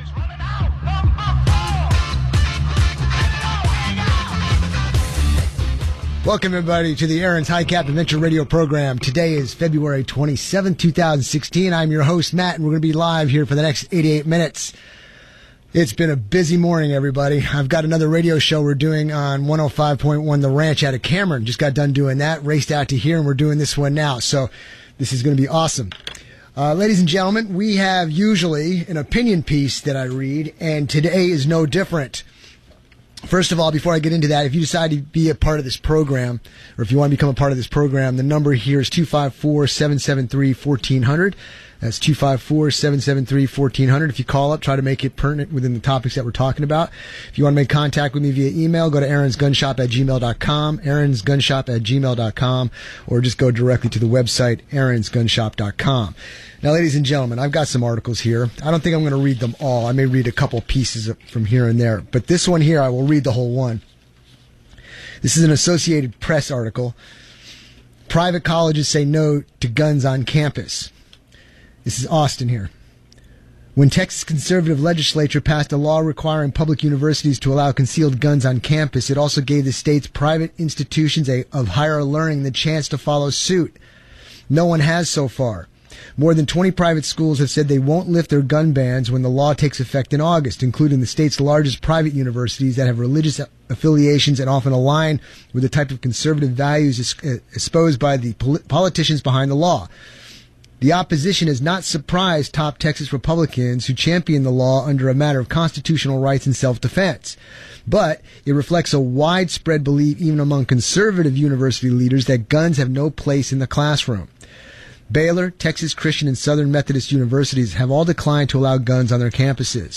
Welcome, everybody, to the Aaron's High Cap Adventure Radio program. Today is February 27th, 2016. I'm your host, Matt, and we're going to be live here for the next 88 minutes. It's been a busy morning, everybody. I've got another radio show we're doing on 105.1 The Ranch out of Cameron. Just got done doing that, raced out to here, and we're doing this one now. So this is going to be awesome. Ladies and gentlemen, we have usually an opinion piece that I read, and today is no different. First of all, before I get into that, if you decide to be a part of this program, or if you want to become a part of this program, the number here is 254-773-1400. That's 254-773-1400. If you call up, try to make it pertinent within the topics that we're talking about. If you want to make contact with me via email, go to aaronsgunshop@gmail.com, aaronsgunshop@gmail.com, or just go directly to the website, aaronsgunshop.com. Now, ladies and gentlemen, I've got some articles here. I don't think I'm going to read them all. I may read a couple pieces from here and there. But this one here, I will read the whole one. This is an Associated Press article. Private colleges say no to guns on campus. This is Austin here. When Texas conservative legislature passed a law requiring public universities to allow concealed guns on campus, it also gave the state's private institutions of higher learning the chance to follow suit. No one has so far. More than 20 private schools have said they won't lift their gun bans when the law takes effect in August, including the state's largest private universities that have religious affiliations and often align with the type of conservative values espoused by the politicians behind the law. The opposition has not surprised top Texas Republicans who champion the law under a matter of constitutional rights and self-defense. But it reflects a widespread belief even among conservative university leaders that guns have no place in the classroom. Baylor, Texas Christian, and Southern Methodist universities have all declined to allow guns on their campuses.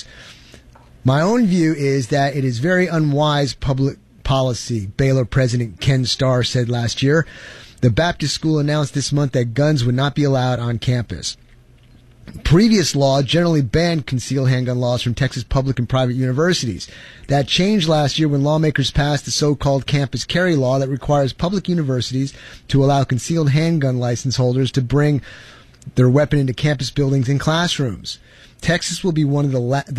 My own view is that it is very unwise public policy, Baylor President Ken Starr said last year. The Baptist school announced this month that guns would not be allowed on campus. Previous law generally banned concealed handgun laws from Texas public and private universities. That changed last year when lawmakers passed the so-called campus carry law that requires public universities to allow concealed handgun license holders to bring their weapon into campus buildings and classrooms. Texas will be one of at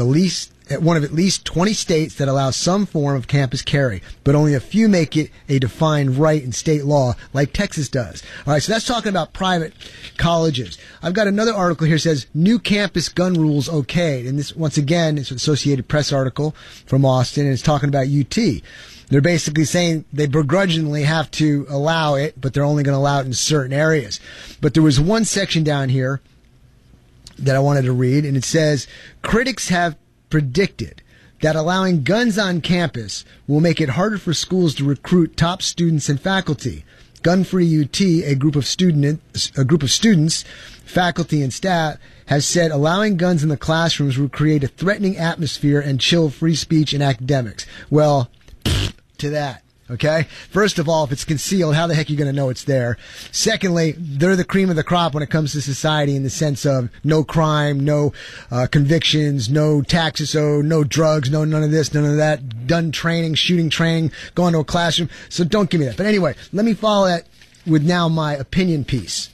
least 20 states that allow some form of campus carry, but only a few make it a defined right in state law like Texas does. All right, so that's talking about private colleges. I've got another article here that says new campus gun rules okayed, and this, once again, it's an Associated Press article from Austin, and it's talking about UT. They're basically saying they begrudgingly have to allow it, but they're only going to allow it in certain areas. But there was one section down here that I wanted to read, and it says, critics have predicted that allowing guns on campus will make it harder for schools to recruit top students and faculty. Gun Free UT, a group of students, faculty, and staff, has said allowing guns in the classrooms will create a threatening atmosphere and chill free speech and academics. Well, to that. Okay? First of all, if it's concealed, how the heck are you going to know it's there? Secondly, they're the cream of the crop when it comes to society in the sense of no crime, no convictions, no taxes owed, no drugs, no none of this, none of that, gun training, shooting training, going to a classroom. So don't give me that. But anyway, let me follow that with now my opinion piece.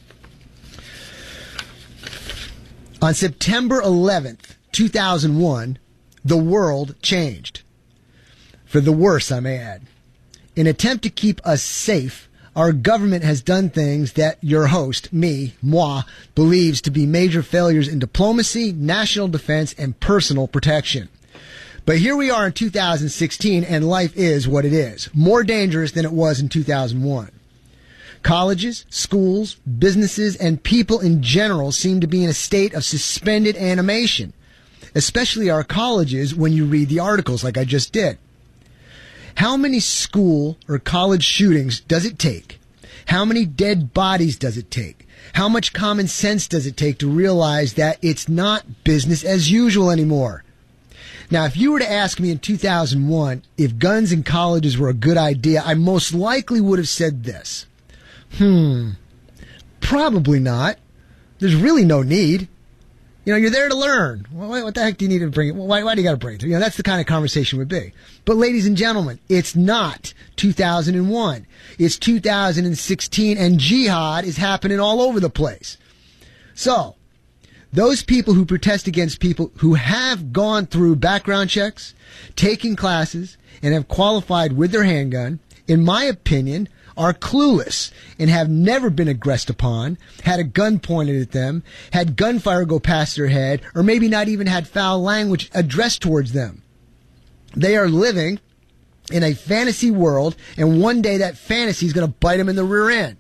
On September 11th, 2001, the world changed. For the worse, I may add. In an attempt to keep us safe, our government has done things that your host, moi, believes to be major failures in diplomacy, national defense, and personal protection. But here we are in 2016, and life is what it is, more dangerous than it was in 2001. Colleges, schools, businesses, and people in general seem to be in a state of suspended animation, especially our colleges when you read the articles like I just did. How many school or college shootings does it take? How many dead bodies does it take? How much common sense does it take to realize that it's not business as usual anymore? Now, if you were to ask me in 2001 if guns in colleges were a good idea, I most likely would have said this. Probably not. There's really no need. You know, you're there to learn. What the heck do you need to bring it? Why do you got to bring it? You know, that's the kind of conversation would be. But ladies and gentlemen, it's not 2001. It's 2016, and jihad is happening all over the place. So, those people who protest against people who have gone through background checks, taken classes, and have qualified with their handgun, in my opinion, are clueless and have never been aggressed upon, had a gun pointed at them, had gunfire go past their head, or maybe not even had foul language addressed towards them. They are living in a fantasy world, and one day that fantasy is going to bite them in the rear end.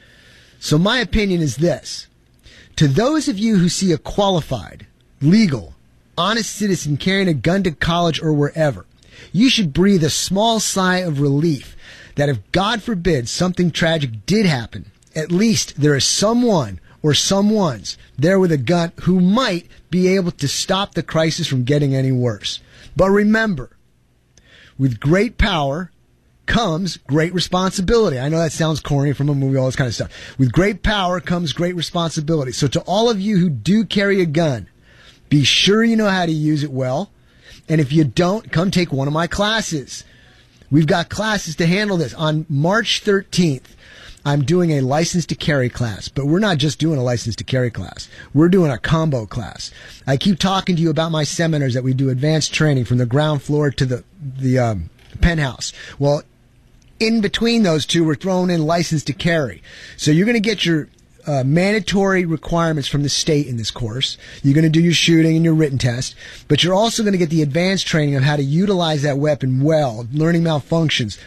So my opinion is this. To those of you who see a qualified, legal, honest citizen carrying a gun to college or wherever, you should breathe a small sigh of relief that if, God forbid, something tragic did happen, at least there is someone or someone's there with a gun who might be able to stop the crisis from getting any worse. But remember, with great power comes great responsibility. I know that sounds corny from a movie, all this kind of stuff. With great power comes great responsibility. So to all of you who do carry a gun, be sure you know how to use it well. And if you don't, come take one of my classes. We've got classes to handle this. On March 13th, I'm doing a license to carry class, but we're not just doing a license to carry class. We're doing a combo class. I keep talking to you about my seminars that we do advanced training from the ground floor to the penthouse. Well, in between those two, we're throwing in license to carry. So you're going to get your mandatory requirements from the state in this course. You're going to do your shooting and your written test, but you're also going to get the advanced training of how to utilize that weapon well, learning malfunctions,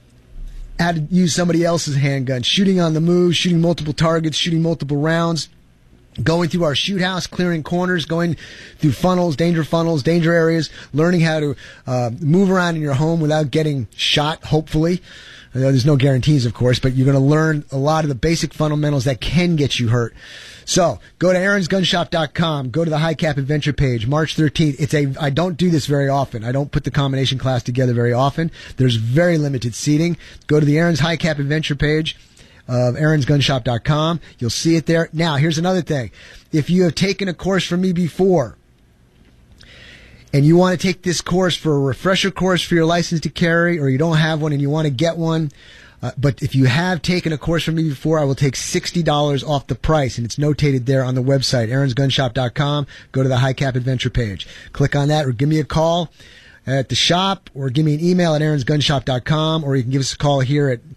how to use somebody else's handgun, shooting on the move, shooting multiple targets, shooting multiple rounds, going through our shoot house, clearing corners, going through funnels, danger areas, learning how to move around in your home without getting shot, hopefully. There's no guarantees, of course, but you're going to learn a lot of the basic fundamentals that can get you hurt. So go to aaronsgunshop.com. Go to the High Cap Adventure page. March 13th. I don't do this very often. I don't put the combination class together very often. There's very limited seating. Go to the Aaron's High Cap Adventure page of aaronsgunshop.com. You'll see it there. Now, here's another thing. If you have taken a course from me before, and you want to take this course for a refresher course for your license to carry, or you don't have one and you want to get one, but if you have taken a course from me before, I will take $60 off the price, and it's notated there on the website, aaronsgunshop.com. Go to the High Cap Adventure page. Click on that, or give me a call at the shop, or give me an email at aaronsgunshop.com, or you can give us a call here at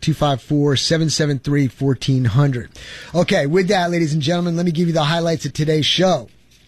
254-773-1400. Okay, with that, ladies and gentlemen, let me give you the highlights of today's show.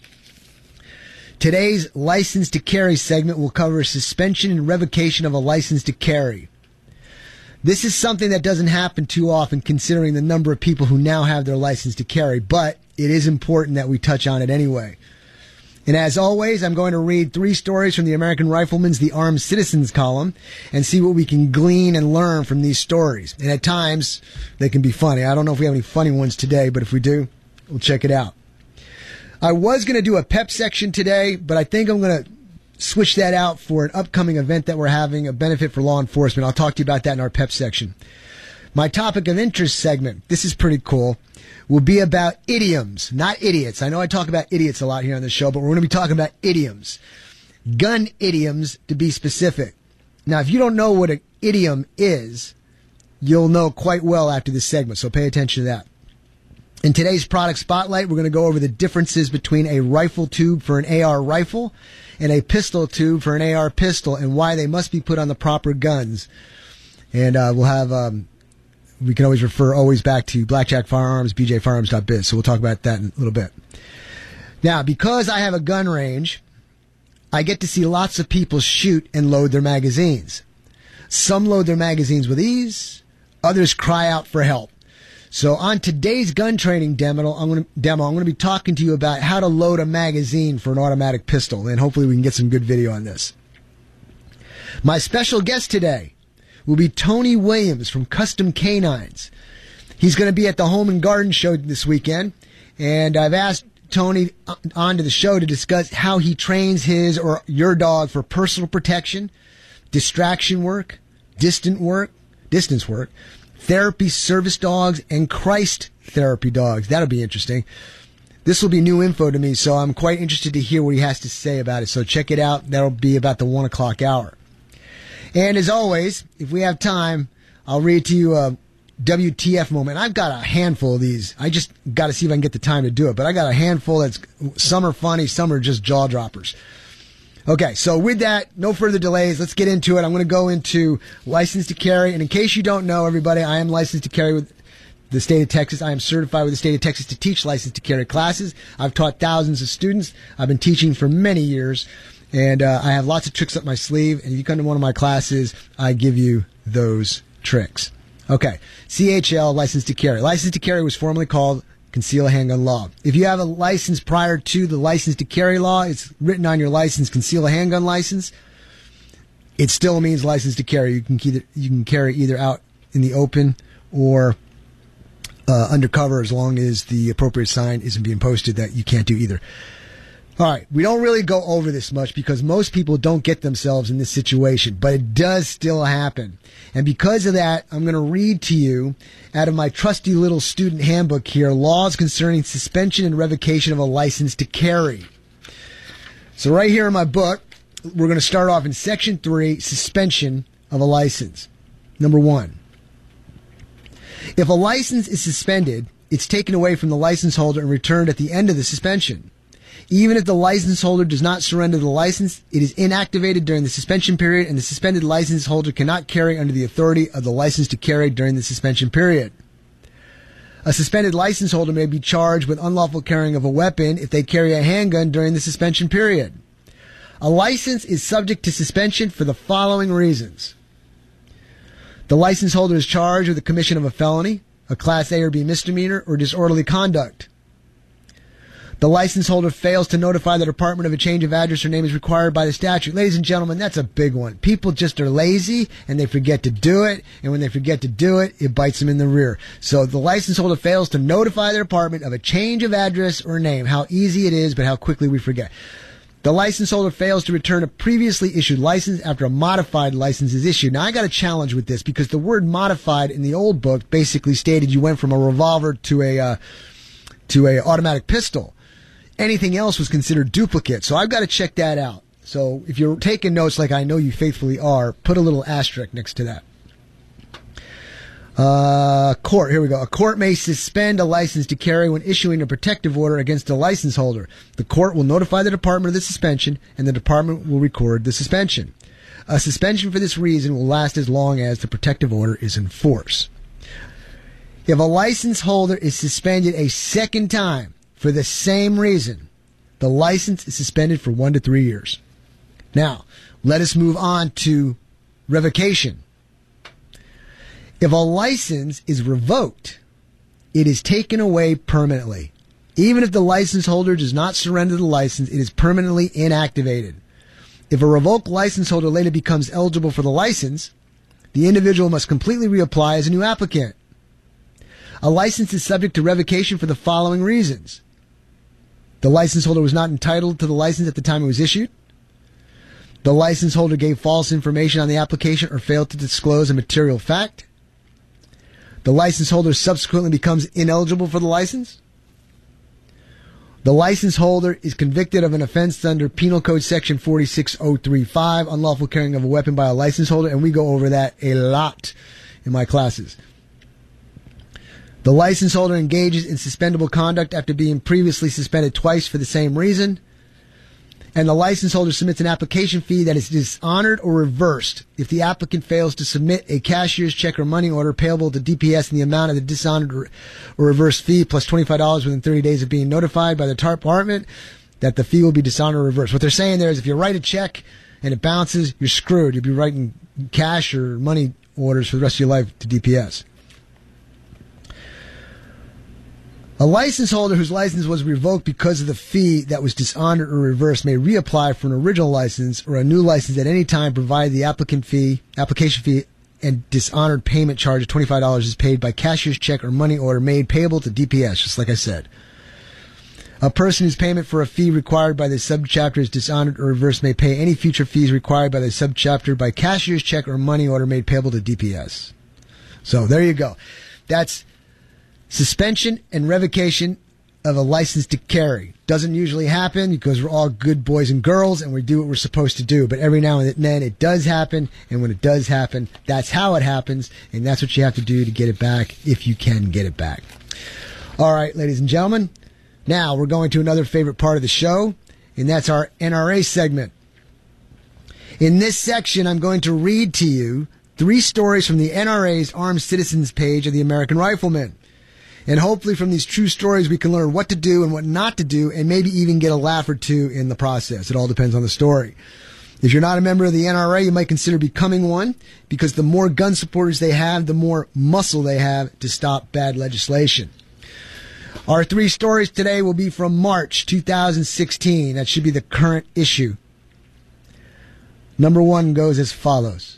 Today's license to carry segment will cover suspension and revocation of a license to carry. This is something that doesn't happen too often considering the number of people who now have their license to carry, but it is important that we touch on it anyway. And as always, I'm going to read 3 stories from the American Rifleman's The Armed Citizens column and see what we can glean and learn from these stories. And at times, they can be funny. I don't know if we have any funny ones today, but if we do, we'll check it out. I was going to do a pep section today, but I think I'm going to switch that out for an upcoming event that we're having, a benefit for law enforcement. I'll talk to you about that in our pep section. My topic of interest segment, this is pretty cool, will be about idioms, not idiots. I know I talk about idiots a lot here on the show, but we're going to be talking about idioms. Gun idioms, to be specific. Now, if you don't know what an idiom is, you'll know quite well after this segment, so pay attention to that. In today's product spotlight, we're going to go over the differences between a rifle tube for an AR rifle and a pistol tube for an AR pistol, and why they must be put on the proper guns. And we'll have, we can always refer back to Blackjack Firearms, bjfirearms.biz. So we'll talk about that in a little bit. Now, because I have a gun range, I get to see lots of people shoot and load their magazines. Some load their magazines with ease, others cry out for help. So on today's gun training demo, I'm going to be talking to you about how to load a magazine for an automatic pistol, and hopefully we can get some good video on this. My special guest today will be Tony Williams from Custom Canines. He's going to be at the Home and Garden Show this weekend, and I've asked Tony onto the show to discuss how he trains his or your dog for personal protection, distraction work, distance work, therapy service dogs, and Christ therapy dogs. That'll be interesting. This will be new info to me, so I'm quite interested to hear what he has to say about it. So check it out. That'll be about the 1 o'clock hour. And as always, if we have time, I'll read to you WTF moment. I've got a handful of these. I just got to see if I can get the time to do it. But I got a handful that's, some are funny, some are just jaw droppers. Okay, so with that, no further delays. Let's get into it. I'm going to go into license to carry. And in case you don't know, everybody, I am licensed to carry with the state of Texas. I am certified with the state of Texas to teach license to carry classes. I've taught thousands of students. I've been teaching for many years. And I have lots of tricks up my sleeve. And if you come to one of my classes, I give you those tricks. Okay, CHL, license to carry. License to carry was formerly called conceal a handgun law. If you have a license prior to the license to carry law, it's written on your license, conceal a handgun license. It still means license to carry. You can carry either out in the open or undercover, as long as the appropriate sign isn't being posted that you can't do either. All right, we don't really go over this much because most people don't get themselves in this situation, but it does still happen. And because of that, I'm going to read to you out of my trusty little student handbook here, laws concerning suspension and revocation of a license to carry. So right here in my book, we're going to start off in Section 3, suspension of a license. Number 1. If a license is suspended, it's taken away from the license holder and returned at the end of the suspension. Even if the license holder does not surrender the license, it is inactivated during the suspension period, and the suspended license holder cannot carry under the authority of the license to carry during the suspension period. A suspended license holder may be charged with unlawful carrying of a weapon if they carry a handgun during the suspension period. A license is subject to suspension for the following reasons. The license holder is charged with the commission of a felony, a Class A or B misdemeanor, or disorderly conduct. The license holder fails to notify the department of a change of address or name as required by the statute. Ladies and gentlemen, that's a big one. People just are lazy and they forget to do it. And when they forget to do it, it bites them in the rear. So the license holder fails to notify the department of a change of address or name. How easy it is, but how quickly we forget. The license holder fails to return a previously issued license after a modified license is issued. Now, I got a challenge with this because the word modified in the old book basically stated you went from a revolver to a automatic pistol. Anything else was considered duplicate. So I've got to check that out. So if you're taking notes like I know you faithfully are, put a little asterisk next to that. Court. Here we go. A court may suspend a license to carry when issuing a protective order against a license holder. The court will notify the department of the suspension, and the department will record the suspension. A suspension for this reason will last as long as the protective order is in force. If a license holder is suspended a second time for the same reason, the license is suspended for 1 to 3 years. Now, let us move on to revocation. If a license is revoked, it is taken away permanently. Even if the license holder does not surrender the license, it is permanently inactivated. If a revoked license holder later becomes eligible for the license, the individual must completely reapply as a new applicant. A license is subject to revocation for the following reasons. The license holder was not entitled to the license at the time it was issued. The license holder gave false information on the application or failed to disclose a material fact. The license holder subsequently becomes ineligible for the license. The license holder is convicted of an offense under Penal Code Section 46035, unlawful carrying of a weapon by a license holder, and we go over that a lot in my classes. The license holder engages in suspendable conduct after being previously suspended twice for the same reason. And the license holder submits an application fee that is dishonored or reversed if the applicant fails to submit a cashier's check or money order payable to DPS in the amount of the dishonored or reversed fee plus $25 within 30 days of being notified by the department that the fee will be dishonored or reversed. What they're saying there is if you write a check and it bounces, you're screwed. You'll be writing cash or money orders for the rest of your life to DPS. A license holder whose license was revoked because of the fee that was dishonored or reversed may reapply for an original license or a new license at any time, provided the application fee and dishonored payment charge of $25 is paid by cashier's check or money order made payable to DPS, just like I said. A person whose payment for a fee required by the subchapter is dishonored or reversed may pay any future fees required by the subchapter by cashier's check or money order made payable to DPS. So there you go. That's suspension and revocation of a license to carry. Doesn't usually happen because we're all good boys and girls and we do what we're supposed to do. But every now and then it does happen. And when it does happen, that's how it happens. And that's what you have to do to get it back if you can get it back. All right, ladies and gentlemen. Now we're going to another favorite part of the show. And that's our NRA segment. In this section, I'm going to read to you 3 stories from the NRA's Armed Citizens page of the American Rifleman. And hopefully from these true stories, we can learn what to do and what not to do, and maybe even get a laugh or two in the process. It all depends on the story. If you're not a member of the NRA, you might consider becoming one, because the more gun supporters they have, the more muscle they have to stop bad legislation. Our 3 stories today will be from March 2016. That should be the current issue. Number 1 goes as follows.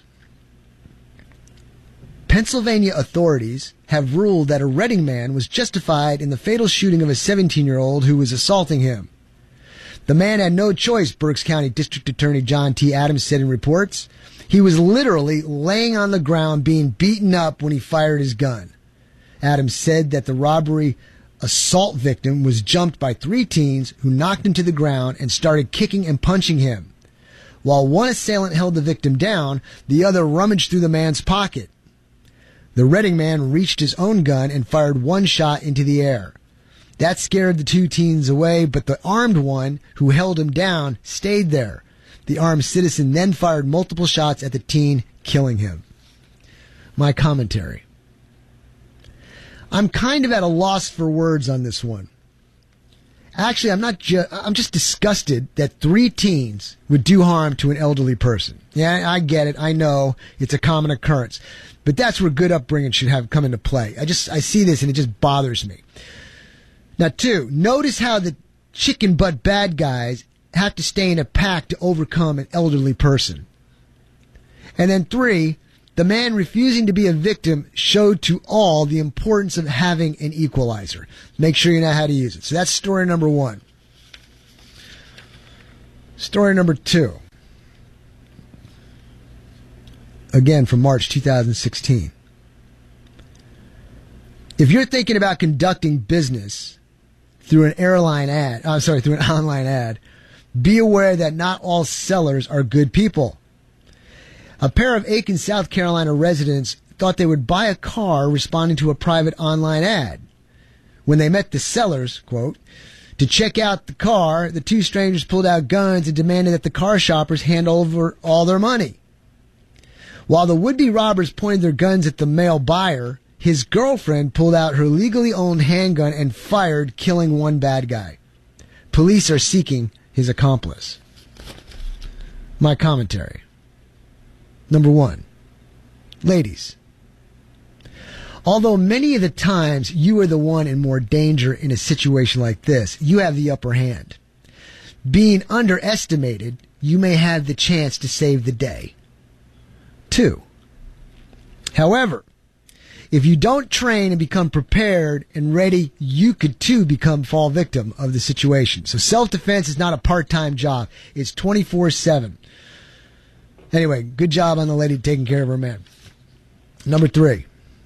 Pennsylvania authorities have ruled that a Reading man was justified in the fatal shooting of a 17-year-old who was assaulting him. The man had no choice, Berks County District Attorney John T. Adams said in reports. He was literally laying on the ground being beaten up when he fired his gun. Adams said that the robbery assault victim was jumped by 3 teens who knocked him to the ground and started kicking and punching him. While one assailant held the victim down, the other rummaged through the man's pocket. The Reading man reached his own gun and fired 1 shot into the air. That scared the 2 teens away, but the armed one who held him down stayed there. The armed citizen then fired multiple shots at the teen, killing him. My commentary. I'm kind of at a loss for words on this one. Actually, I'm just disgusted that 3 teens would do harm to an elderly person. Yeah, I get it. I know it's a common occurrence. But that's where good upbringing should have come into play. I see this and it just bothers me. Now, 2, notice how the chicken butt bad guys have to stay in a pack to overcome an elderly person. And then 3, the man refusing to be a victim showed to all the importance of having an equalizer. Make sure you know how to use it. So that's story number 1. Story number 2. Again, from March 2016. If you're thinking about conducting business through an online ad, be aware that not all sellers are good people. A pair of Aiken, South Carolina residents thought they would buy a car responding to a private online ad. When they met the sellers, quote, to check out the car, the 2 strangers pulled out guns and demanded that the car shoppers hand over all their money. While the would-be robbers pointed their guns at the male buyer, his girlfriend pulled out her legally owned handgun and fired, killing 1 bad guy. Police are seeking his accomplice. My commentary. Number 1. Ladies, although many of the times you are the one in more danger in a situation like this, you have the upper hand. Being underestimated, you may have the chance to save the day. 2. However, if you don't train and become prepared and ready, you could too fall victim of the situation. So self-defense is not a part-time job. It's 24/7. Anyway, good job on the lady taking care of her man. Number 3.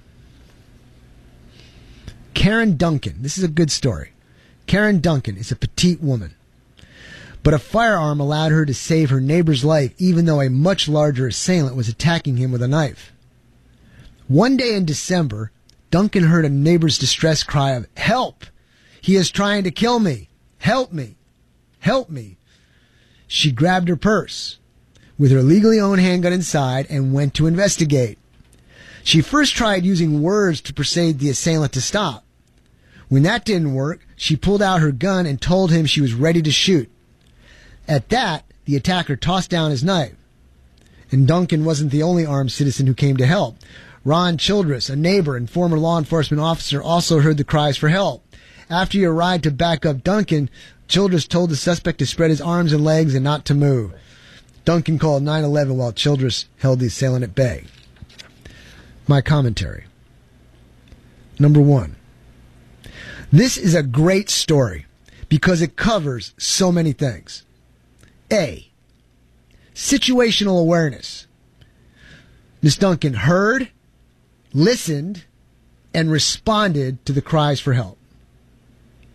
Karen Duncan. This is a good story. Karen Duncan is a petite woman, but a firearm allowed her to save her neighbor's life even though a much larger assailant was attacking him with a knife. One day in December, Duncan heard a neighbor's distressed cry of, "Help! He is trying to kill me! Help me! Help me!" She grabbed her purse with her legally owned handgun inside and went to investigate. She first tried using words to persuade the assailant to stop. When that didn't work, she pulled out her gun and told him she was ready to shoot. At that, the attacker tossed down his knife. And Duncan wasn't the only armed citizen who came to help. Ron Childress, a neighbor and former law enforcement officer, also heard the cries for help. After he arrived to back up Duncan, Childress told the suspect to spread his arms and legs and not to move. Duncan called 911 while Childress held the assailant at bay. My commentary. Number 1. This is a great story because it covers so many things. A. Situational awareness. Miss Duncan heard, listened, and responded to the cries for help.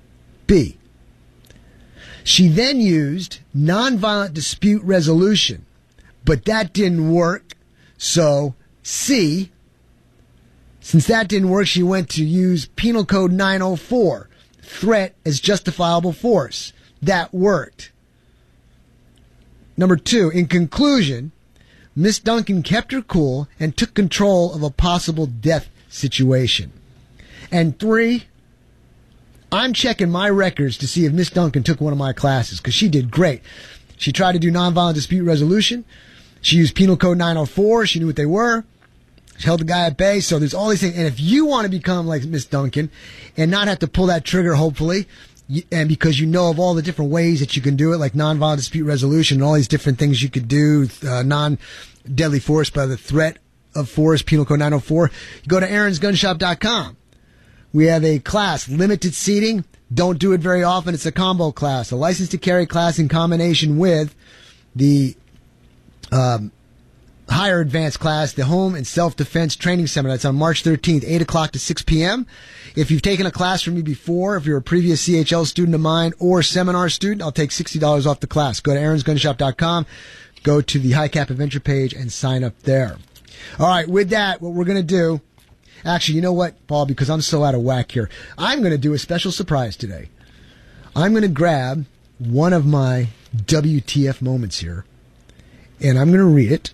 B. She then used nonviolent dispute resolution, but that didn't work. So C. Since that didn't work, she went to use Penal Code 904, threat as justifiable force. That worked. Number 2, in conclusion, Miss Duncan kept her cool and took control of a possible death situation. And 3, I'm checking my records to see if Miss Duncan took one of my classes, because she did great. She tried to do nonviolent dispute resolution. She used Penal Code 904. She knew what they were. She held the guy at bay. So there's all these things. And if you want to become like Miss Duncan and not have to pull that trigger, hopefully, and because you know of all the different ways that you can do it, like nonviolent dispute resolution and all these different things you could do, non-deadly force by the threat of force, Penal Code 904, you go to aaronsgunshop.com. We have a class, limited seating. Don't do it very often. It's a combo class, a license to carry class in combination with the higher advanced class, the home and self-defense training seminar. That's on March 13th, 8 o'clock to 6 p.m. If you've taken a class from me before, if you're a previous CHL student of mine or seminar student, I'll take $60 off the class. Go to aaronsgunshop.com, go to the High Cap Adventure page, and sign up there. All right, with that, what we're going to do, actually, you know what, Paul, because I'm so out of whack here, I'm going to do a special surprise today. I'm going to grab one of my WTF moments here, and I'm going to read it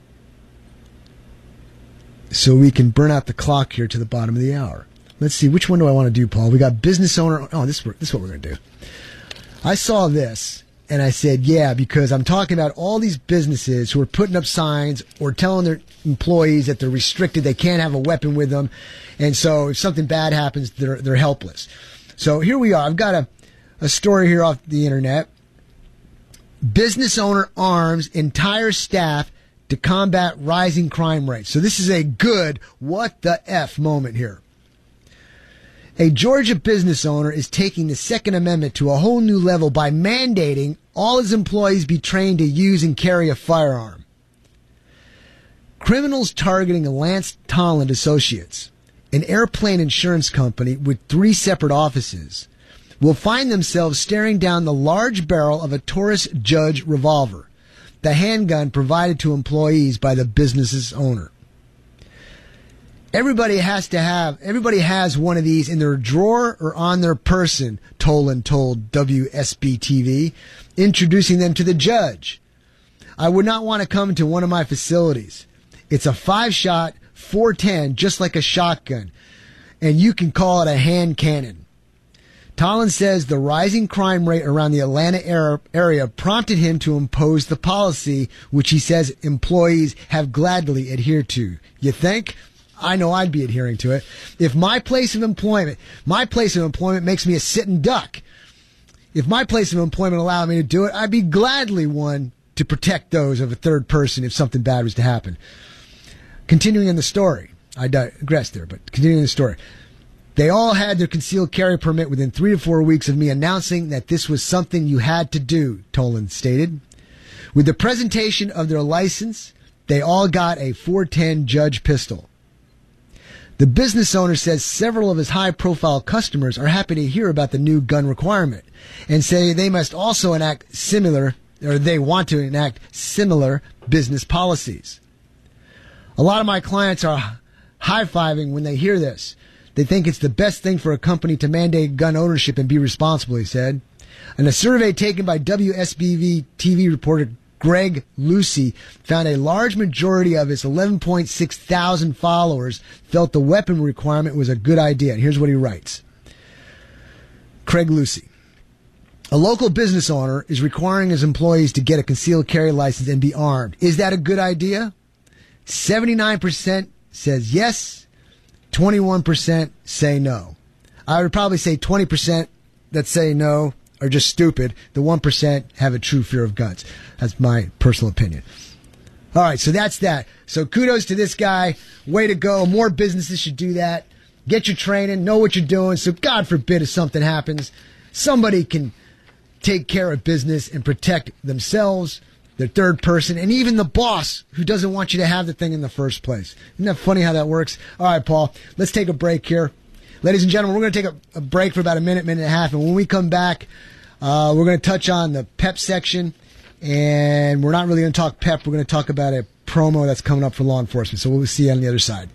so we can burn out the clock here to the bottom of the hour. Let's see, which one do I want to do, Paul? We got business owner. Oh, this is what we're going to do. I saw this, and I said, yeah, because I'm talking about all these businesses who are putting up signs or telling their employees that they're restricted, they can't have a weapon with them, and so if something bad happens, they're helpless. So here we are. I've got a story here off the internet. Business owner arms entire staff to combat rising crime rates. So this is a good what the F moment here. A Georgia business owner is taking the Second Amendment to a whole new level by mandating all his employees be trained to use and carry a firearm. Criminals targeting Lance Tolland Associates, an airplane insurance company with 3 separate offices, will find themselves staring down the large barrel of a Taurus Judge revolver, the handgun provided to employees by the business's owner. Everybody has one of these in their drawer or on their person, Toland told WSB-TV, introducing them to the judge. I would not want to come to one of my facilities. It's a 5-shot, 410, just like a shotgun, and you can call it a hand cannon. Tolland says the rising crime rate around the Atlanta area prompted him to impose the policy, which he says employees have gladly adhered to. You think? I know I'd be adhering to it. If my place of employment makes me a sitting duck, if my place of employment allowed me to do it, I'd be gladly one to protect those of a third person if something bad was to happen. Continuing in the story, I digressed there, but continuing in the story. They all had their concealed carry permit within 3 to 4 weeks of me announcing that this was something you had to do, Toland stated. With the presentation of their license, they all got a .410 Judge pistol. The business owner says several of his high-profile customers are happy to hear about the new gun requirement and say they must also they want to enact similar business policies. A lot of my clients are high-fiving when they hear this. They think it's the best thing for a company to mandate gun ownership and be responsible, he said. And a survey taken by WSBV TV reporter Greg Lucy found a large majority of his 11.6 thousand followers felt the weapon requirement was a good idea. And here's what he writes. Craig Lucy. A local business owner is requiring his employees to get a concealed carry license and be armed. Is that a good idea? 79% says yes. 21% say no. I would probably say 20% that say no are just stupid. The 1% have a true fear of guns. That's my personal opinion. All right, so that's that. So kudos to this guy. Way to go. More businesses should do that. Get your training, know what you're doing, so God forbid if something happens, somebody can take care of business and protect themselves, their third person, and even the boss who doesn't want you to have the thing in the first place. Isn't that funny how that works? All right, Paul, let's take a break here. Ladies and gentlemen, we're going to take a break for about a minute and a half, and when we come back, we're going to touch on the PEP section, and we're not really going to talk PEP. We're going to talk about a promo that's coming up for law enforcement, so we'll see you on the other side.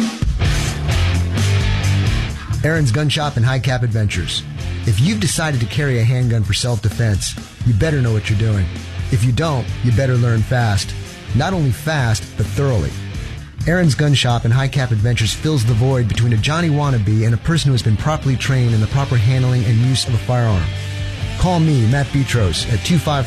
Aaron's Gun Shop and High Cap Adventures. If you've decided to carry a handgun for self-defense, you better know what you're doing. If you don't, you better learn fast. Not only fast, but thoroughly. Aaron's Gun Shop and High Cap Adventures fills the void between a Johnny wannabe and a person who has been properly trained in the proper handling and use of a firearm. Call me, Matt Petros, at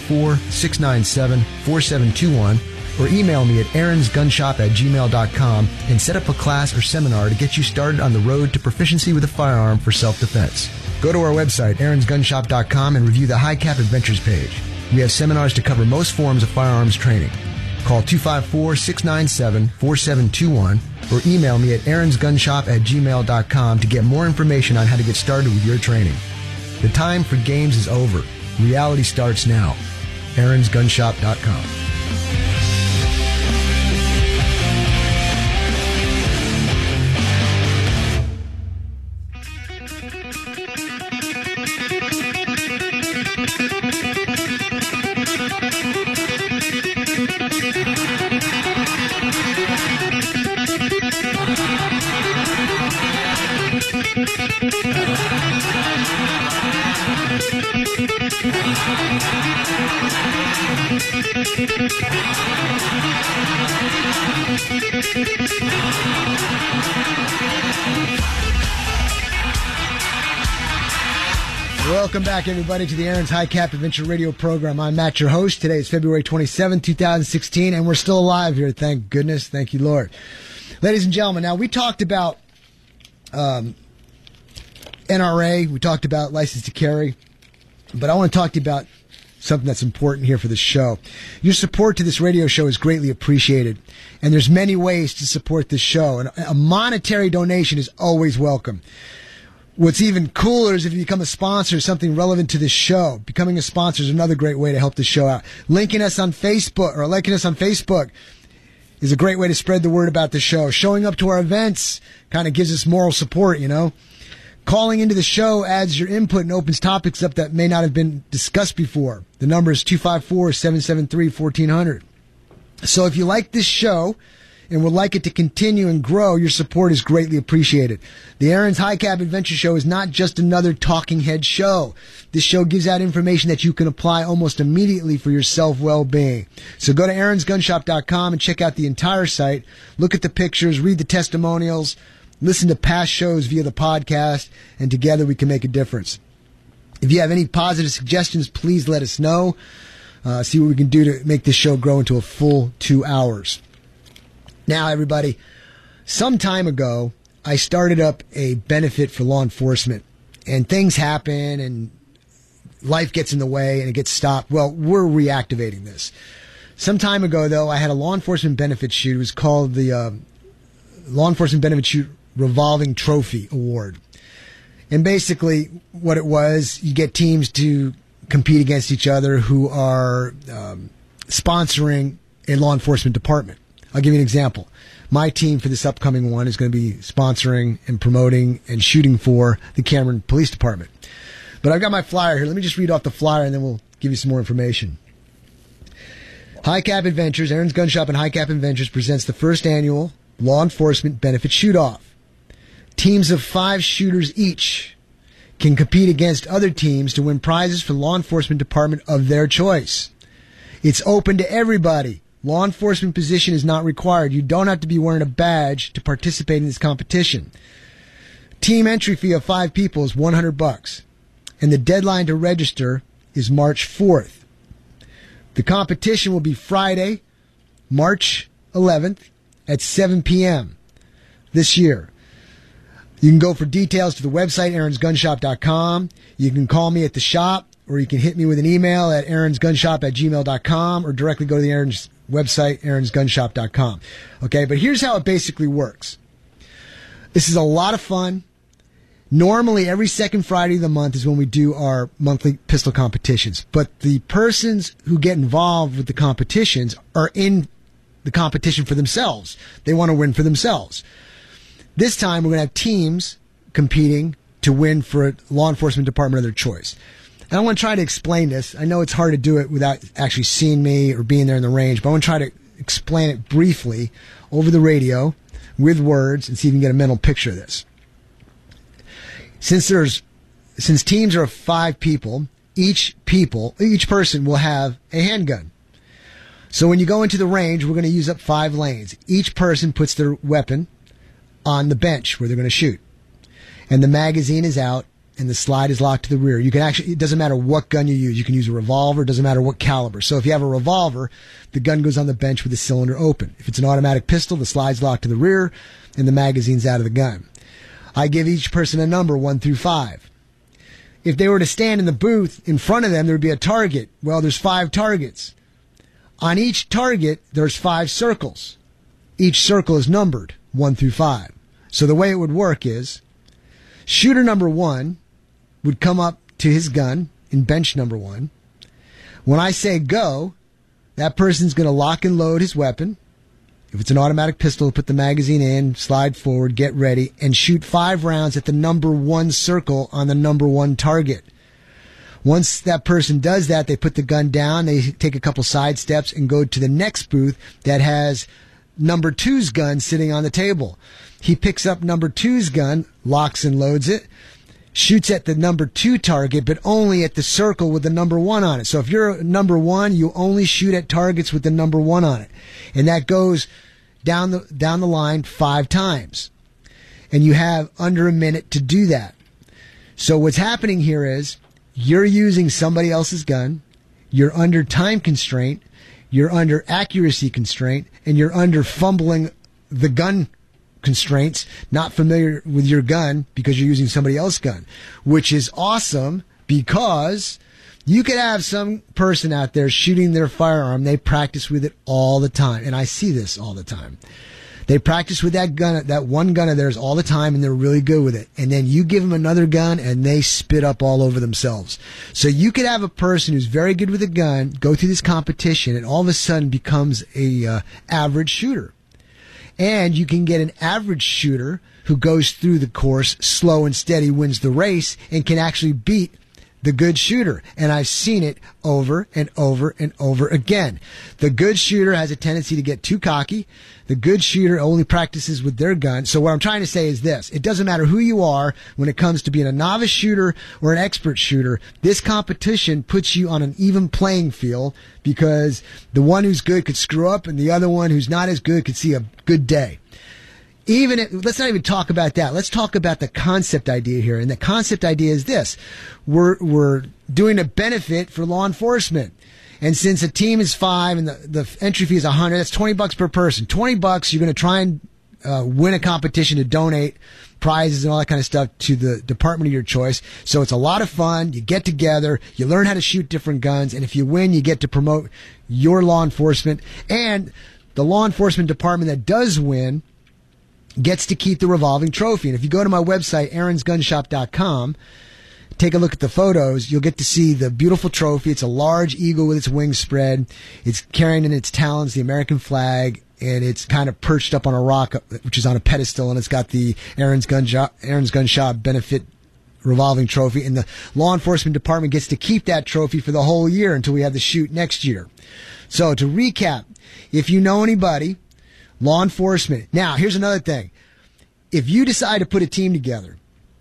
254-697-4721 or email me at aaronsgunshop@gmail.com and set up a class or seminar to get you started on the road to proficiency with a firearm for self-defense. Go to our website, aaronsgunshop.com, and review the High Cap Adventures page. We have seminars to cover most forms of firearms training. Call 254-697-4721 or email me at aaronsgunshop@gmail.com to get more information on how to get started with your training. The time for games is over. Reality starts now. aaronsgunshop.com. Welcome back, everybody, to the Aaron's High Cap Adventure Radio program. I'm Matt, your host. Today is February 27, 2016, and we're still alive here. Thank goodness. Thank you, Lord. Ladies and gentlemen, now we talked about NRA. We talked about license to carry. But I want to talk to you about something that's important here for the show. Your support to this radio show is greatly appreciated. And there's many ways to support this show. And a monetary donation is always welcome. What's even cooler is if you become a sponsor of something relevant to this show. Becoming a sponsor is another great way to help the show out. Linking us on Facebook or liking us on Facebook is a great way to spread the word about the show. Showing up to our events kind of gives us moral support, you know. Calling into the show adds your input and opens topics up that may not have been discussed before. The number is 254-773-1400. So if you like this show and would like it to continue and grow, your support is greatly appreciated. The Aaron's High Cap Adventure Show is not just another talking head show. This show gives out information that you can apply almost immediately for your self-well-being. So go to aaronsgunshop.com and check out the entire site. Look at the pictures, read the testimonials, listen to past shows via the podcast, and together we can make a difference. If you have any positive suggestions, please let us know. See what we can do to make this show grow into a full 2 hours. Now, everybody, some time ago, I started up a benefit for law enforcement, and things happen, and life gets in the way, and it gets stopped. Well, we're reactivating this. Some time ago, though, I had a law enforcement benefit shoot. It was called the Law Enforcement Benefit Shoot Revolving Trophy Award. And basically what it was, you get teams to compete against each other who are sponsoring a law enforcement department. I'll give you an example. My team for this upcoming one is going to be sponsoring and promoting and shooting for the Cameron Police Department. But I've got my flyer here. Let me just read off the flyer and then we'll give you some more information. High Cap Adventures, Aaron's Gun Shop and High Cap Adventures presents the first annual Law Enforcement Benefit Shoot-Off. Teams of 5 shooters each can compete against other teams to win prizes for law enforcement department of their choice. It's open to everybody. Law enforcement position is not required. You don't have to be wearing a badge to participate in this competition. Team entry fee of 5 people is $100, and the deadline to register is March 4th. The competition will be Friday, March 11th at 7 p.m. this year. You can go for details to the website, aaronsgunshop.com. You can call me at the shop, or you can hit me with an email at aaronsgunshop@gmail.com, or directly go to the Aaron's website, aaronsgunshop.com. Okay, but here's how it basically works. This is a lot of fun. Normally, every second Friday of the month is when we do our monthly pistol competitions. But the persons who get involved with the competitions are in the competition for themselves. They want to win for themselves. This time, we're going to have teams competing to win for a law enforcement department of their choice. And I want to try to explain this. I know it's hard to do it without actually seeing me or being there in the range, but I want to try to explain it briefly over the radio with words and see if you can get a mental picture of this. Since teams are of 5 people, each person will have a handgun. So when you go into the range, we're going to use up 5 lanes. Each person puts their weapon on the bench where they're going to shoot. And the magazine is out and the slide is locked to the rear. You can actually, it doesn't matter what gun you use. You can use a revolver, it doesn't matter what caliber. So if you have a revolver, the gun goes on the bench with the cylinder open. If it's an automatic pistol, the slide's locked to the rear and the magazine's out of the gun. I give each person a number 1 through 5. If they were to stand in the booth in front of them, there would be a target. Well, there's 5 targets. On each target, there's 5 circles. Each circle is numbered 1 through 5. So the way it would work is shooter number 1 would come up to his gun in bench number 1. When I say go, that person's going to lock and load his weapon. If it's an automatic pistol, put the magazine in, slide forward, get ready, and shoot 5 rounds at the number 1 circle on the number 1 target. Once that person does that, they put the gun down, they take a couple side steps and go to the next booth that has number 2's gun sitting on the table. He picks up number 2's gun, locks and loads it, shoots at the number 2 target, but only at the circle with the number 1 on it. So if you're number 1, you only shoot at targets with the number 1 on it. And that goes down the line 5 times. And you have under a minute to do that. So what's happening here is you're using somebody else's gun, you're under time constraint, you're under accuracy constraint, and you're under fumbling the gun constraints, not familiar with your gun because you're using somebody else's gun, which is awesome because you could have some person out there shooting their firearm. They practice with it all the time. And I see this all the time. They practice with that gun, that one gun of theirs all the time, and they're really good with it. And then you give them another gun and they spit up all over themselves. So you could have a person who's very good with a gun go through this competition and all of a sudden becomes a average shooter. And you can get an average shooter who goes through the course slow and steady, wins the race, and can actually beat the good shooter. And I've seen it over and over and over again. The good shooter has a tendency to get too cocky. The good shooter only practices with their gun. So what I'm trying to say is this. It doesn't matter who you are when it comes to being a novice shooter or an expert shooter. This competition puts you on an even playing field because the one who's good could screw up and the other one who's not as good could see a good day. Let's not even talk about that. Let's talk about the concept idea here. And the concept idea is this. We're doing a benefit for law enforcement. And since a team is 5 and the entry fee is $100, that's $20 per person. $20, you're going to try and win a competition to donate prizes and all that kind of stuff to the department of your choice. So it's a lot of fun. You get together, you learn how to shoot different guns, and if you win, you get to promote your law enforcement. And the law enforcement department that does win gets to keep the revolving trophy. And if you go to my website, aaronsgunshop.com, take a look at the photos, you'll get to see the beautiful trophy. It's a large eagle with its wings spread. It's carrying in its talons the American flag, and it's kind of perched up on a rock, which is on a pedestal, and it's got the Aaron's Gun Shop benefit revolving trophy. And the law enforcement department gets to keep that trophy for the whole year until we have the shoot next year. So to recap, if you know anybody, law enforcement. Now, here's another thing. If you decide to put a team together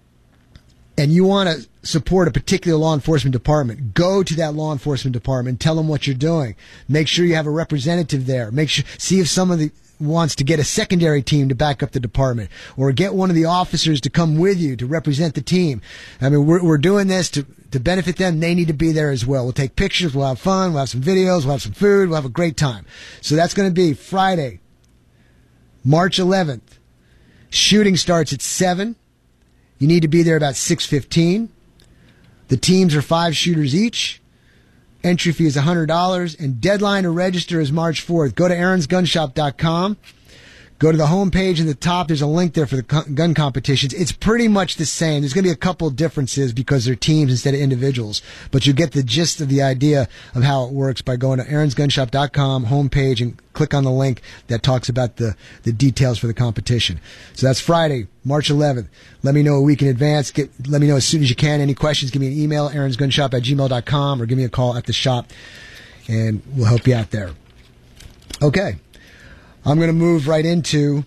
and you want to support a particular law enforcement department, go to that law enforcement department, tell them what you're doing. Make sure you have a representative there. See if somebody wants to get a secondary team to back up the department, or get one of the officers to come with you to represent the team. I mean, we're doing this to benefit them. They need to be there as well. We'll take pictures. We'll have fun. We'll have some videos. We'll have some food. We'll have a great time. So that's going to be Friday, March 11th. Shooting starts at 7. You need to be there about 6:15. The teams are 5 shooters each. Entry fee is $100, and deadline to register is March 4th. Go to aaronsgunshop.com. Go to the homepage in the top. There's a link there for the gun competitions. It's pretty much the same. There's going to be a couple differences because they're teams instead of individuals. But you get the gist of the idea of how it works by going to aaronsgunshop.com homepage and click on the link that talks about the details for the competition. So that's Friday, March 11th. Let me know a week in advance. Let me know as soon as you can. Any questions, give me an email, aaronsgunshop@gmail.com, or give me a call at the shop, and we'll help you out there. Okay. I'm going to move right into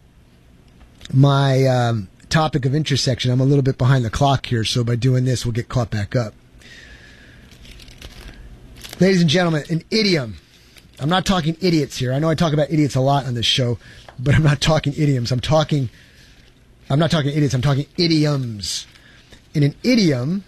my topic of intersection. I'm a little bit behind the clock here, so by doing this, we'll get caught back up. Ladies and gentlemen, an idiom. I'm not talking idiots here. I know I talk about idiots a lot on this show, but I'm not talking idioms. I'm not talking idiots. I'm talking idioms. In an idiom,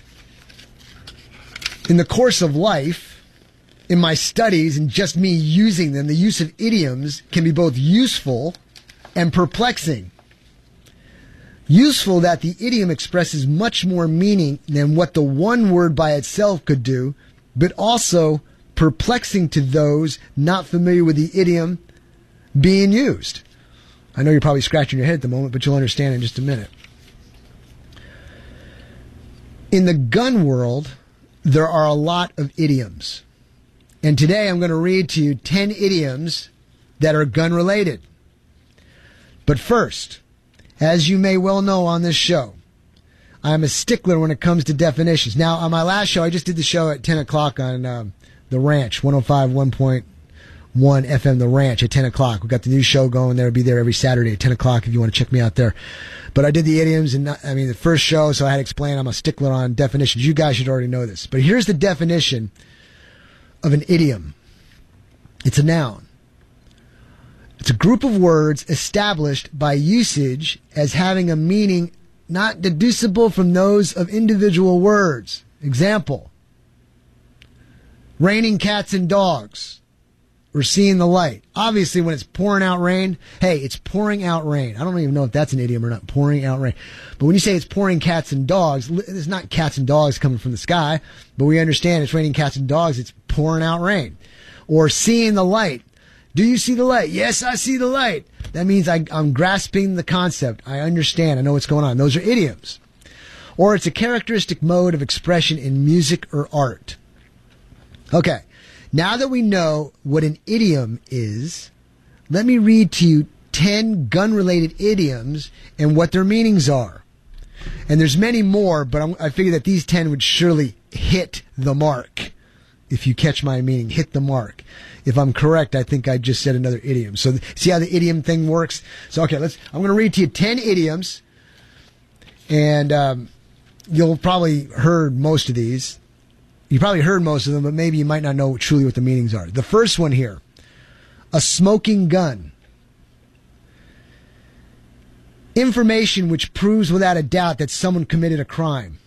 in the course of life, in my studies and just me using them, the use of idioms can be both useful and perplexing. Useful that the idiom expresses much more meaning than what the one word by itself could do, but also perplexing to those not familiar with the idiom being used. I know you're probably scratching your head at the moment, but you'll understand in just a minute. In the gun world, there are a lot of idioms. And today I'm going to read to you 10 idioms that are gun-related. But first, as you may well know on this show, I'm a stickler when it comes to definitions. Now, on my last show, I just did the show at 10 o'clock on The Ranch, 105.1 FM The Ranch at 10 o'clock. We've got the new show going there. I'll be there every Saturday at 10 o'clock if you want to check me out there. But I did the idioms, and the first show, so I had to explain I'm a stickler on definitions. You guys should already know this. But here's the definition of an idiom. It's a noun. It's a group of words established by usage as having a meaning not deducible from those of individual words. Example: raining cats and dogs, or seeing the light. Obviously, when it's pouring out rain, hey, it's pouring out rain. I don't even know if that's an idiom or not, pouring out rain. But when you say it's pouring cats and dogs, it's not cats and dogs coming from the sky, but we understand it's raining cats and dogs, it's pouring out rain. Or seeing the light. Do you see the light? Yes, I see the light. That means I'm grasping the concept. I understand. I know what's going on. Those are idioms. Or it's a characteristic mode of expression in music or art. Okay. Now that we know what an idiom is, let me read to you 10 gun-related idioms and what their meanings are. And there's many more, but I figure that these 10 would surely hit the mark. If you catch my meaning, hit the mark. If I'm correct, I think I just said another idiom. So see how the idiom thing works? So, okay, I'm going to read to you 10 idioms, and you'll probably heard most of these. You probably heard most of them, but maybe you might not know truly what the meanings are. The first one here, a smoking gun. Information which proves without a doubt that someone committed a crime.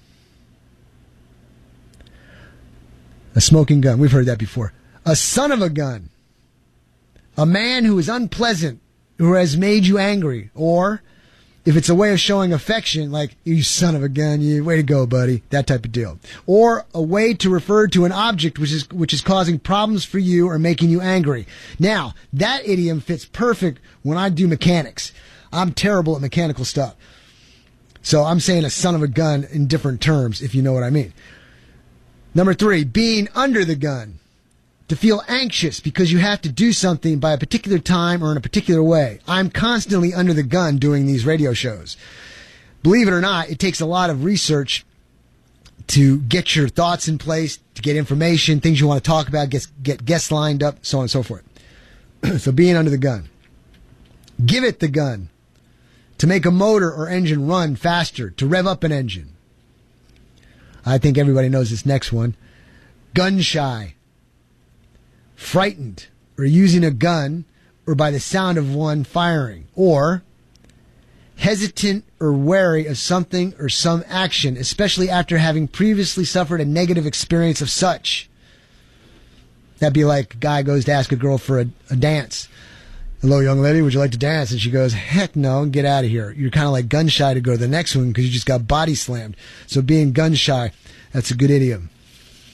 A smoking gun. We've heard that before. A son of a gun. A man who is unpleasant, who has made you angry. Or, if it's a way of showing affection, like, you son of a gun, you way to go, buddy. That type of deal. Or a way to refer to an object which is causing problems for you or making you angry. Now, that idiom fits perfect when I do mechanics. I'm terrible at mechanical stuff. So I'm saying a son of a gun in different terms, if you know what I mean. Number 3, being under the gun. To feel anxious because you have to do something by a particular time or in a particular way. I'm constantly under the gun doing these radio shows. Believe it or not, it takes a lot of research to get your thoughts in place, to get information, things you want to talk about, get guests lined up, so on and so forth. So being under the gun. Give it the gun. To make a motor or engine run faster, to rev up an engine. I think everybody knows this next one. Gun shy. Frightened, or using a gun, or by the sound of one firing. Or hesitant or wary of something or some action, especially after having previously suffered a negative experience of such. That'd be like a guy goes to ask a girl for a dance. Hello, young lady, would you like to dance? And she goes, heck no, get out of here. You're kind of like gun shy to go to the next one because you just got body slammed. So being gun shy, that's a good idiom.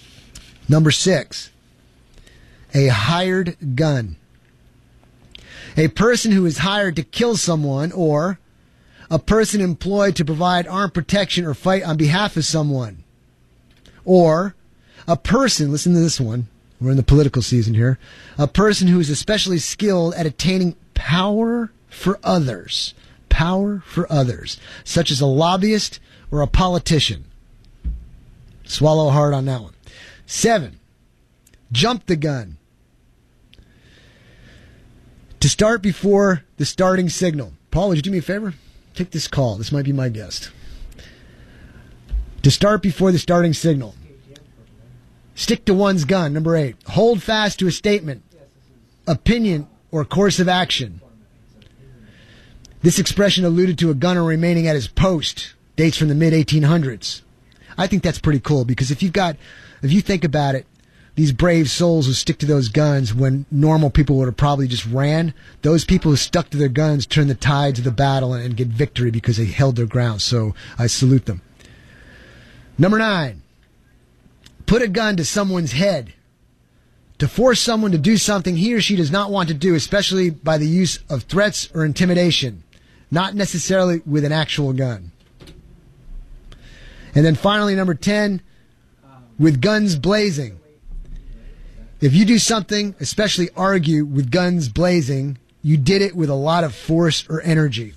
Number 6, a hired gun. A person who is hired to kill someone, or a person employed to provide armed protection or fight on behalf of someone. Or a person, listen to this one, we're in the political season here, a person who is especially skilled at attaining power for others. Power for others, such as a lobbyist or a politician. Swallow hard on that one. 7, jump the gun. To start before the starting signal. Paul, would you do me a favor? Take this call. This might be my guest. To start before the starting signal. Stick to one's gun. Number 8. Hold fast to a statement, opinion, or course of action. This expression alluded to a gunner remaining at his post. Dates from the mid-1800s. I think that's pretty cool because if you think about it, these brave souls who stick to those guns when normal people would have probably just ran, those people who stuck to their guns turn the tides of the battle and get victory because they held their ground. So I salute them. Number 9, put a gun to someone's head. To force someone to do something he or she does not want to do, especially by the use of threats or intimidation, not necessarily with an actual gun. And then finally, number 10, with guns blazing. If you do something, especially argue with guns blazing, you did it with a lot of force or energy.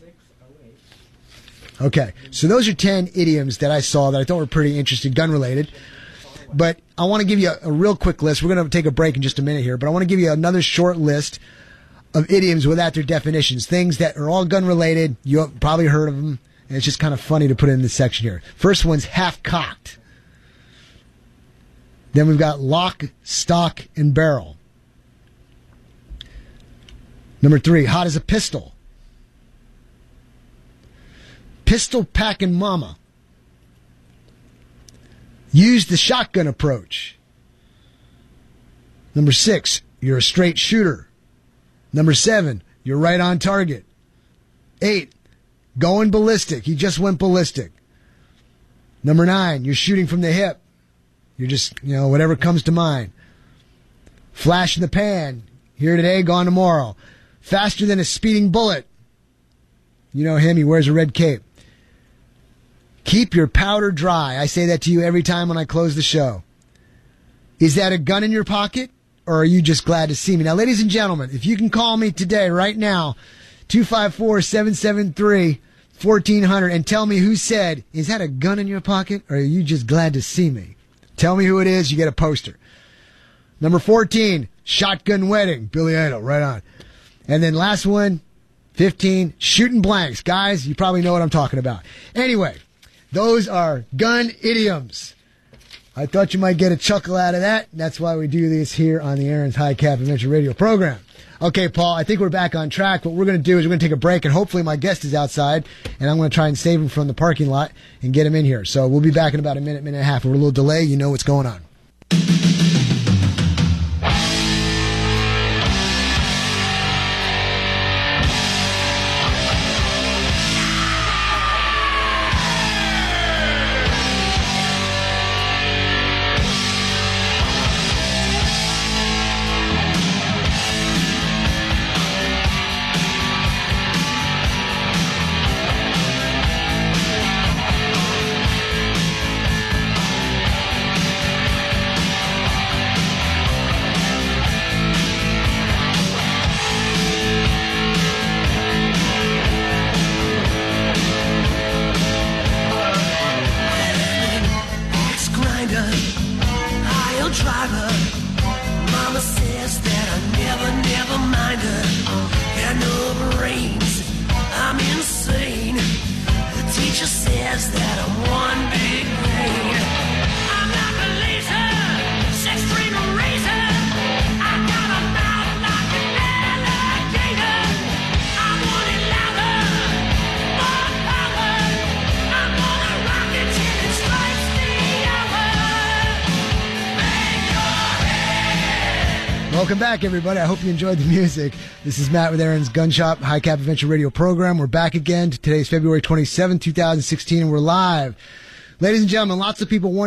Okay, so those are 10 idioms that I saw that I thought were pretty interesting, gun-related. But I want to give you a real quick list. We're going to take a break in just a minute here, but I want to give you another short list of idioms without their definitions, things that are all gun-related. You've probably heard of them, and it's just kind of funny to put it in this section here. First one's half-cocked. Then we've got lock, stock, and barrel. Number 3, hot as a pistol. Pistol packing mama. Use the shotgun approach. Number 6, you're a straight shooter. Number 7, you're right on target. 8, going ballistic. He just went ballistic. Number 9, you're shooting from the hip. You're just, whatever comes to mind. Flash in the pan. Here today, gone tomorrow. Faster than a speeding bullet. You know him, he wears a red cape. Keep your powder dry. I say that to you every time when I close the show. Is that a gun in your pocket, or are you just glad to see me? Now, ladies and gentlemen, if you can call me today, right now, 254-773-1400, and tell me who said, is that a gun in your pocket, or are you just glad to see me? Tell me who it is, you get a poster. Number 14, shotgun wedding. Billy Idol, right on. And then last one, 15, shooting blanks. Guys, you probably know what I'm talking about. Anyway, those are gun idioms. I thought you might get a chuckle out of that. That's why we do this here on the Aaron's High Cap Adventure Radio program. Okay, Paul, I think we're back on track. What we're going to do is we're going to take a break, and hopefully my guest is outside, and I'm going to try and save him from the parking lot and get him in here. So we'll be back in about a minute and a half. We're a little delay. You know what's going on. Welcome back, everybody. I hope you enjoyed the music. This is Matt with Aaron's Gun Shop High Cap Adventure Radio program. We're back again. Today's February 27, 2016, and we're live. Ladies and gentlemen, lots of people wonder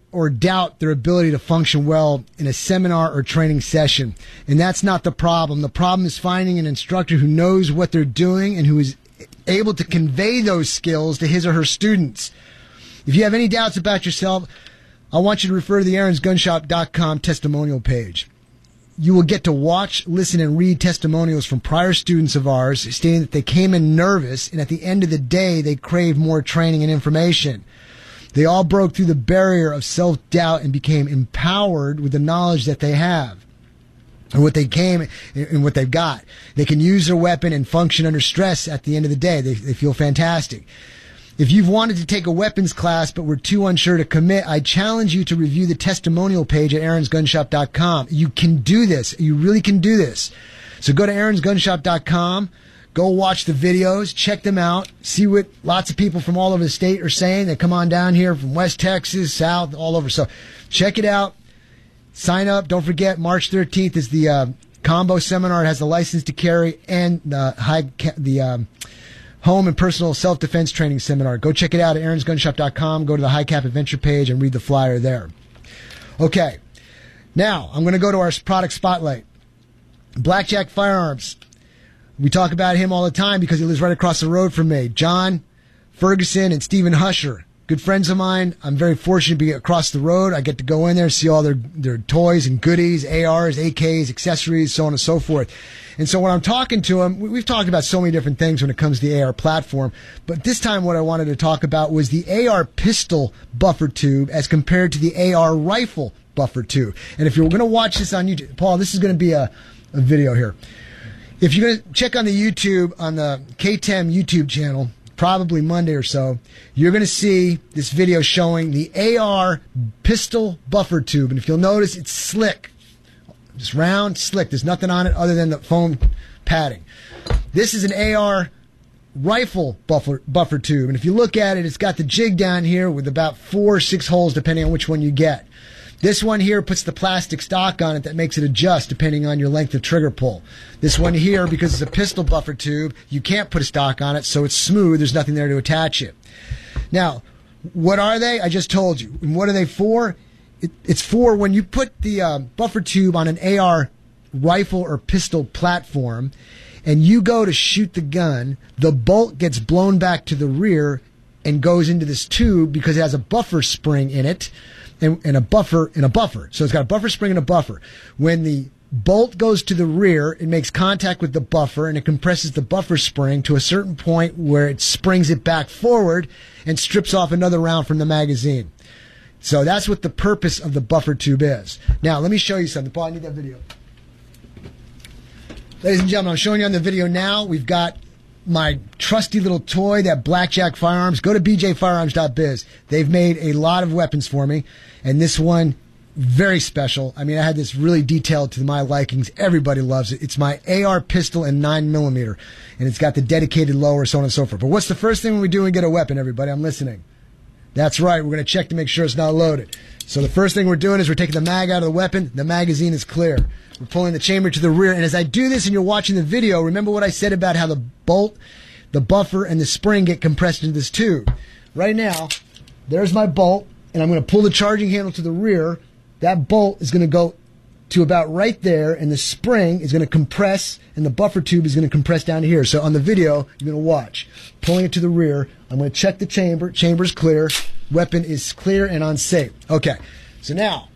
or doubt their ability to function well in a seminar or training session. And that's not the problem. The problem is finding an instructor who knows what they're doing and who is able to convey those skills to his or her students. If you have any doubts about yourself, I want you to refer to the aaronsgunshop.com testimonial page. You will get to watch, listen, and read testimonials from prior students of ours stating that they came in nervous, and at the end of the day, they craved more training and information. They all broke through the barrier of self-doubt and became empowered with the knowledge that they have and what they came and what they've got. They can use their weapon and function under stress at the end of the day. They feel fantastic. If you've wanted to take a weapons class but were too unsure to commit, I challenge you to review the testimonial page at aaronsgunshop.com. You can do this. You really can do this. So go to aaronsgunshop.com, go watch the videos, check them out, see what lots of people from all over the state are saying. They come on down here from West Texas, South, all over. So check it out. Sign up. Don't forget, March 13th is the combo seminar. It has the license to carry and the home and personal self-defense training seminar. Go check it out at aaronsgunshop.com. Go to the High Cap Adventure page and read the flyer there. Okay. Now, I'm going to go to our product spotlight. Blackjack Firearms. We talk about him all the time because he lives right across the road from me. John Ferguson and Stephen Husher. Good friends of mine. I'm very fortunate to be across the road. I get to go in there, see all their toys and goodies, ARs, AKs, accessories, so on and so forth. And so when I'm talking to him, we've talked about so many different things when it comes to the AR platform. But this time what I wanted to talk about was the AR pistol buffer tube as compared to the AR rifle buffer tube. And if you're going to watch this on YouTube, Paul, this is going to be a video here. If you're going to check on the YouTube, on the KTEM YouTube channel, probably Monday or so, you're going to see this video showing the AR pistol buffer tube. And if you'll notice, it's slick. Just round, slick. There's nothing on it other than the foam padding. This is an AR rifle buffer tube. And if you look at it, it's got the jig down here with about 4 or 6 holes depending on which one you get. This one here puts the plastic stock on it that makes it adjust depending on your length of trigger pull. This one here, because it's a pistol buffer tube, you can't put a stock on it, so it's smooth. There's nothing there to attach it. Now, what are they? I just told you. And what are they for? It's for when you put the buffer tube on an AR rifle or pistol platform and you go to shoot the gun, the bolt gets blown back to the rear and goes into this tube because it has a buffer spring in it. And a buffer in a buffer. So it's got a buffer spring and a buffer. When the bolt goes to the rear, it makes contact with the buffer and it compresses the buffer spring to a certain point where it springs it back forward and strips off another round from the magazine. So that's what the purpose of the buffer tube is. Now, let me show you something. Paul, I need that video. Ladies and gentlemen, I'm showing you on the video now. We've got my trusty little toy, that Blackjack Firearms. Go to bjfirearms.biz. They've made a lot of weapons for me, and this one, very special. I mean, I had this really detailed to my likings. Everybody loves it. It's my AR pistol in 9mm, and it's got the dedicated lower, so on and so forth. But what's the first thing when we do and get a weapon, everybody? I'm listening. That's right. We're going to check to make sure it's not loaded. So the first thing we're doing is we're taking the mag out of the weapon. The magazine is clear. We're pulling the chamber to the rear. And as I do this and you're watching the video, remember what I said about how the bolt, the buffer, and the spring get compressed into this tube. Right now, there's my bolt, and I'm going to pull the charging handle to the rear. That bolt is going to go to about right there, and the spring is going to compress, and the buffer tube is going to compress down to here. So on the video, you're going to watch. Pulling it to the rear. I'm going to check the chamber. Chamber's clear. Weapon is clear and unsafe. Okay. So now,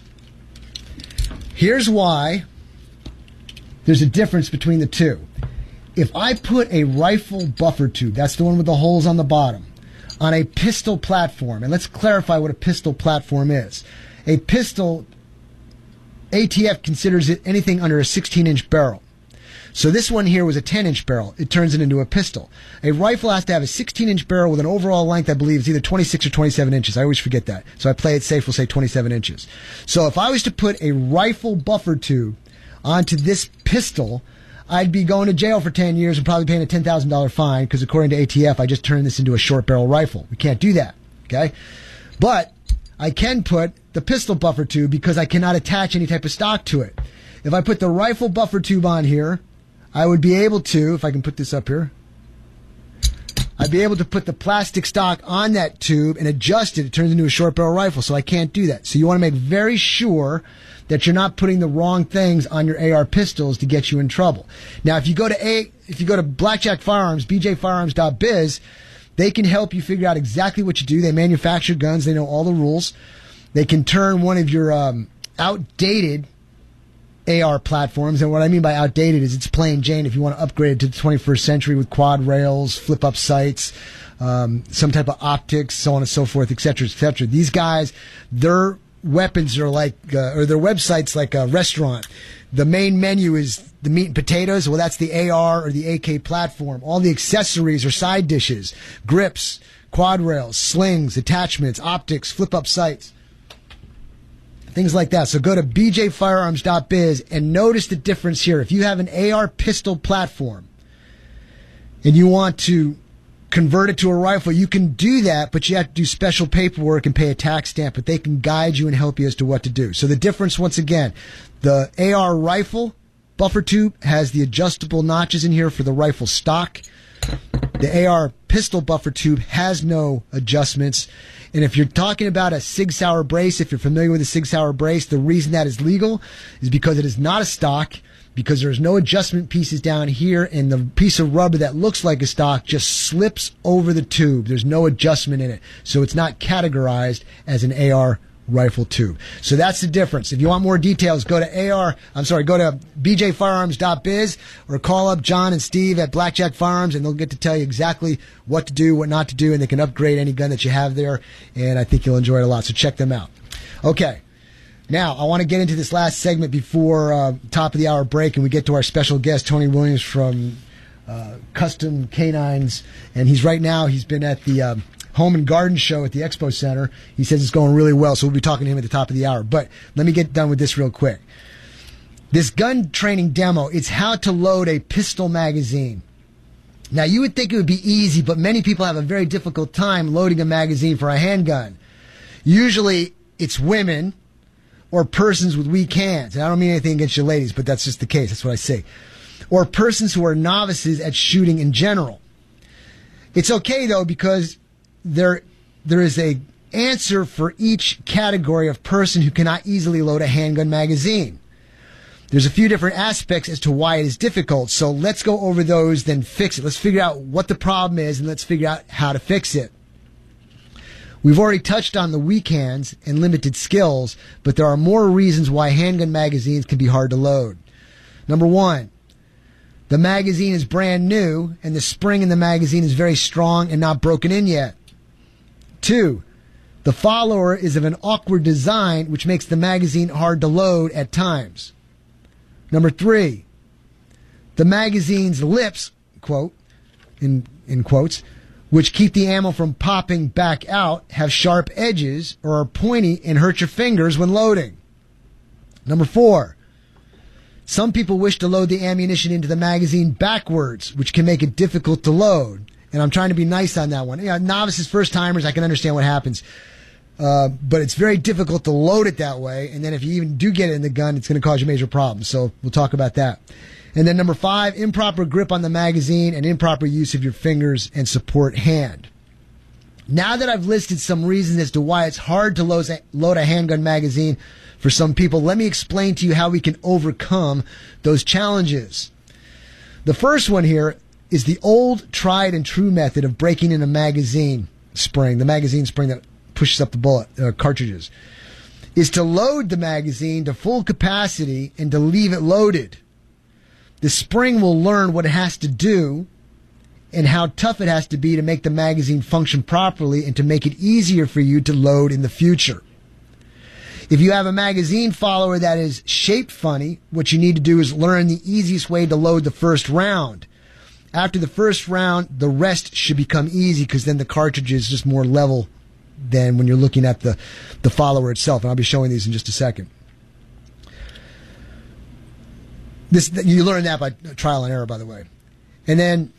here's why there's a difference between the two. If I put a rifle buffer tube, that's the one with the holes on the bottom, on a pistol platform, and let's clarify what a pistol platform is. A pistol, ATF considers it anything under a 16-inch barrel. So this one here was a 10-inch barrel. It turns it into a pistol. A rifle has to have a 16-inch barrel with an overall length, I believe, is either 26 or 27 inches. I always forget that. So I play it safe, we'll say 27 inches. So if I was to put a rifle buffer tube onto this pistol, I'd be going to jail for 10 years and probably paying a $10,000 fine because according to ATF, I just turned this into a short barrel rifle. We can't do that, okay? But I can put the pistol buffer tube because I cannot attach any type of stock to it. If I put the rifle buffer tube on here, I would be able to, if I can put this up here, I'd be able to put the plastic stock on that tube and adjust it. It turns into a short barrel rifle, so I can't do that. So you want to make very sure that you're not putting the wrong things on your AR pistols to get you in trouble. Now, if you go to Blackjack Firearms, bjfirearms.biz, they can help you figure out exactly what you do. They manufacture guns. They know all the rules. They can turn one of your outdated AR platforms, and what I mean by outdated is it's plain Jane if you want to upgrade it to the 21st century with quad rails, flip-up sights, some type of optics, so on and so forth, et cetera, et cetera. These guys, their weapons are like, or their website's like a restaurant. The main menu is the meat and potatoes. Well, that's the AR or the AK platform. All the accessories are side dishes, grips, quad rails, slings, attachments, optics, flip-up sights. Things like that. So go to bjfirearms.biz and notice the difference here. If you have an AR pistol platform and you want to convert it to a rifle, you can do that, but you have to do special paperwork and pay a tax stamp, but they can guide you and help you as to what to do. So the difference, once again, the AR rifle buffer tube has the adjustable notches in here for the rifle stock. The AR pistol buffer tube has no adjustments. And if you're talking about a Sig Sauer brace, if you're familiar with a Sig Sauer brace, the reason that is legal is because it is not a stock, because there's no adjustment pieces down here, and the piece of rubber that looks like a stock just slips over the tube. There's no adjustment in it. So it's not categorized as an AR rifle tube. So that's the difference. If you want more details, go to bjfirearms.biz or call up John and Steve at Blackjack Firearms, and they'll get to tell you exactly what to do, what not to do, and they can upgrade any gun that you have there, and I think you'll enjoy it a lot. So check them out. Okay. Now, I want to get into this last segment before top of the hour break, and we get to our special guest, Tony Williams from Custom Canines, and he's been at the Home and Garden Show at the Expo Center. He says it's going really well, so we'll be talking to him at the top of the hour. But let me get done with this real quick. This gun training demo, it's how to load a pistol magazine. Now, you would think it would be easy, but many people have a very difficult time loading a magazine for a handgun. Usually, it's women or persons with weak hands. And I don't mean anything against you ladies, but that's just the case. That's what I say. Or persons who are novices at shooting in general. It's okay, though, because there is a answer for each category of person who cannot easily load a handgun magazine. There's a few different aspects as to why it is difficult, so let's go over those, then fix it. Let's figure out what the problem is, and let's figure out how to fix it. We've already touched on the weak hands and limited skills, but there are more reasons why handgun magazines can be hard to load. Number one, the magazine is brand new, and the spring in the magazine is very strong and not broken in yet. 2, the follower is of an awkward design, which makes the magazine hard to load at times. Number 3, the magazine's lips, quote, in quotes, which keep the ammo from popping back out, have sharp edges or are pointy and hurt your fingers when loading. Number 4, some people wish to load the ammunition into the magazine backwards, which can make it difficult to load. And I'm trying to be nice on that one. You know, novices, first-timers, I can understand what happens. But it's very difficult to load it that way. And then if you even do get it in the gun, it's going to cause you major problems. So we'll talk about that. And then number 5, improper grip on the magazine and improper use of your fingers and support hand. Now that I've listed some reasons as to why it's hard to load a handgun magazine for some people, let me explain to you how we can overcome those challenges. The first one here is the old tried and true method of breaking in a magazine spring, the magazine spring that pushes up the bullet cartridges, is to load the magazine to full capacity and to leave it loaded. The spring will learn what it has to do and how tough it has to be to make the magazine function properly and to make it easier for you to load in the future. If you have a magazine follower that is shaped funny, what you need to do is learn the easiest way to load the first round. After the first round, the rest should become easy because then the cartridge is just more level than when you're looking at the follower itself. And I'll be showing these in just a second. You learn that by trial and error, by the way. And then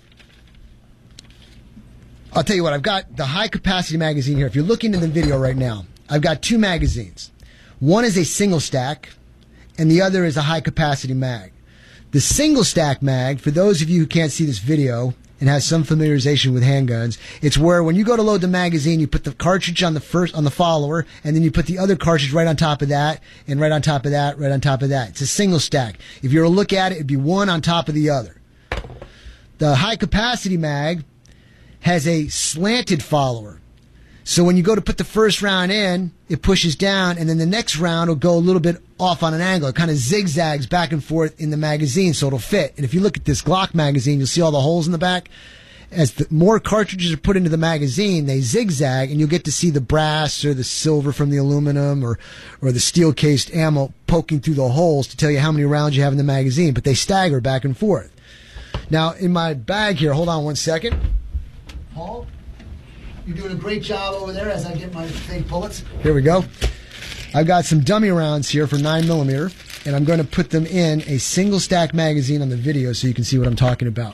I'll tell you what, I've got the high capacity magazine here. If you're looking in the video right now, I've got 2 magazines. One is a single stack and the other is a high capacity mag. The single stack mag, for those of you who can't see this video, and has some familiarization with handguns, it's where when you go to load the magazine, you put the cartridge on the follower, and then you put the other cartridge right on top of that, and right on top of that, right on top of that. It's a single stack. If you were to look at it, it'd be one on top of the other. The high capacity mag has a slanted follower. So when you go to put the first round in, it pushes down, and then the next round will go a little bit off on an angle. It kind of zigzags back and forth in the magazine, so it'll fit. And if you look at this Glock magazine, you'll see all the holes in the back. As the more cartridges are put into the magazine, they zigzag, and you'll get to see the brass or the silver from the aluminum or the steel-cased ammo poking through the holes to tell you how many rounds you have in the magazine, but they stagger back and forth. Now, in my bag here, hold on one second. Paul? You're doing a great job over there as I get my fake bullets. Here we go. I've got some dummy rounds here for 9mm, and I'm going to put them in a single stack magazine on the video so you can see what I'm talking about.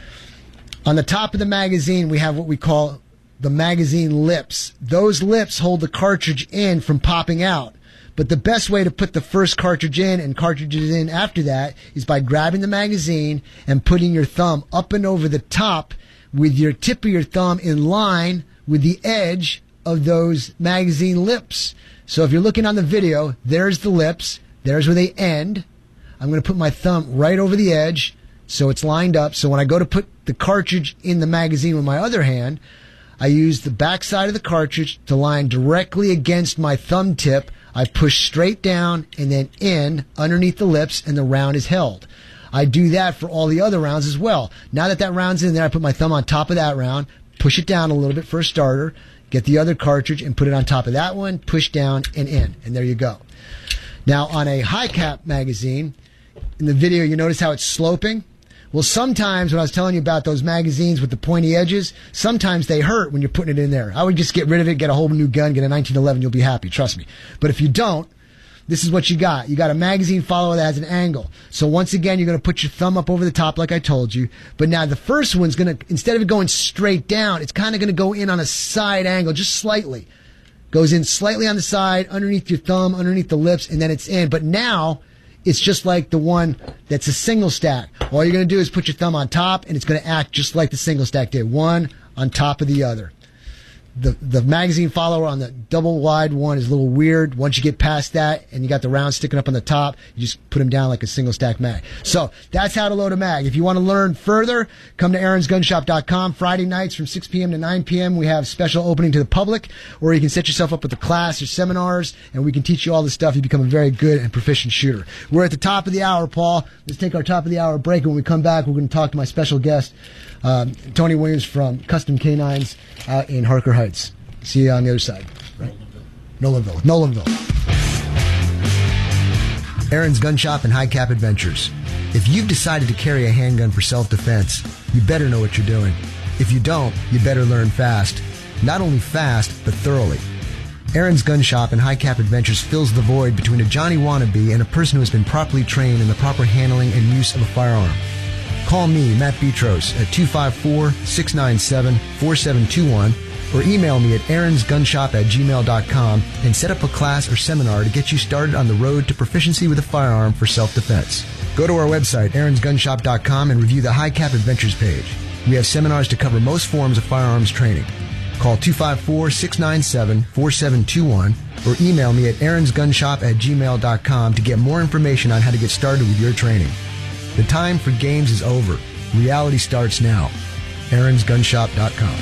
On the top of the magazine, we have what we call the magazine lips. Those lips hold the cartridge in from popping out. But the best way to put the first cartridge in and cartridges in after that is by grabbing the magazine and putting your thumb up and over the top with your tip of your thumb in line with the edge of those magazine lips. So if you're looking on the video, there's the lips. There's where they end. I'm going to put my thumb right over the edge so it's lined up. So when I go to put the cartridge in the magazine with my other hand, I use the back side of the cartridge to line directly against my thumb tip. I push straight down and then in underneath the lips, and the round is held. I do that for all the other rounds as well. Now that that round's in there, I put my thumb on top of that round, push it down a little bit for a starter, get the other cartridge and put it on top of that one, push down and in, and there you go. Now on a high cap magazine, in the video you notice how it's sloping? Well, sometimes when I was telling you about those magazines with the pointy edges, sometimes they hurt when you're putting it in there. I would just get rid of it, get a whole new gun, get a 1911, you'll be happy, trust me. But if you don't, this is what you got. You got a magazine follower that has an angle. So once again, you're going to put your thumb up over the top like I told you. But now the first one's going to, instead of it going straight down, it's kind of going to go in on a side angle, just slightly. Goes in slightly on the side, underneath your thumb, underneath the lips, and then it's in. But now, it's just like the one that's a single stack. All you're going to do is put your thumb on top, and it's going to act just like the single stack did. One on top of the other. The magazine follower on the double wide one is a little weird. Once you get past that and you got the round sticking up on the top, you just put them down like a single stack mag. So that's how to load a mag. If you want to learn further, come to aaronsgunshop.com. Friday nights from 6 p.m. to 9 p.m. we have special opening to the public, or you can set yourself up with a class or seminars, and we can teach you all this stuff. You become a very good and proficient shooter. We're at the top of the hour, Paul. Let's take our top of the hour break. When we come back, we're going to talk to my special guest, Tony Williams from Custom Canines out in Harker Heights. See you on the other side. Right? Nolanville. Aaron's Gun Shop and High Cap Adventures. If you've decided to carry a handgun for self-defense, you better know what you're doing. If you don't, you better learn fast. Not only fast, but thoroughly. Aaron's Gun Shop and High Cap Adventures fills the void between a Johnny wannabe and a person who has been properly trained in the proper handling and use of a firearm. Call me, Matt Petros, at 254-697-4721 or email me at aaronsgunshop@gmail.com and set up a class or seminar to get you started on the road to proficiency with a firearm for self-defense. Go to our website, aaronsgunshop.com, and review the High Cap Adventures page. We have seminars to cover most forms of firearms training. Call 254-697-4721 or email me at aaronsgunshop@gmail.com to get more information on how to get started with your training. The time for games is over. Reality starts now. aaronsgunshop.com.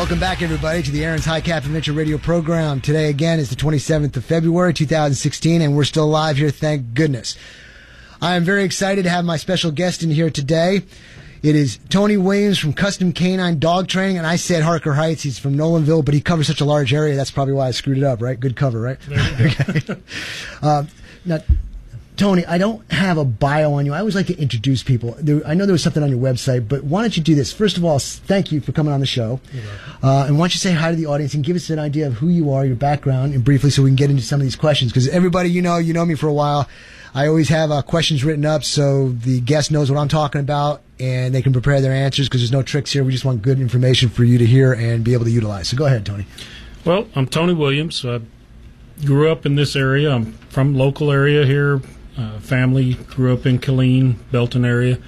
Welcome back, everybody, to the Aaron's High Cap Adventure Radio program. Today, again, is the 27th of February, 2016, and we're still live here, thank goodness. I am very excited to have my special guest in here today. It is Tony Williams from Custom Canine Dog Training, and I said Harker Heights. He's from Nolanville, but he covers such a large area. That's probably why I screwed it up, right? Good cover, right? Okay. Now, Tony, I don't have a bio on you. I always like to introduce people. I know there was something on your website, but why don't you do this? First of all, thank you for coming on the show. And why don't you say hi to the audience and give us an idea of who you are, your background, and briefly so we can get into some of these questions. Because everybody you know me for a while. I always have questions written up so the guest knows what I'm talking about and they can prepare their answers because there's no tricks here. We just want good information for you to hear and be able to utilize. So go ahead, Tony. Well, I'm Tony Williams. I grew up in this area. I'm from local area here. Family grew up in Killeen, Belton area.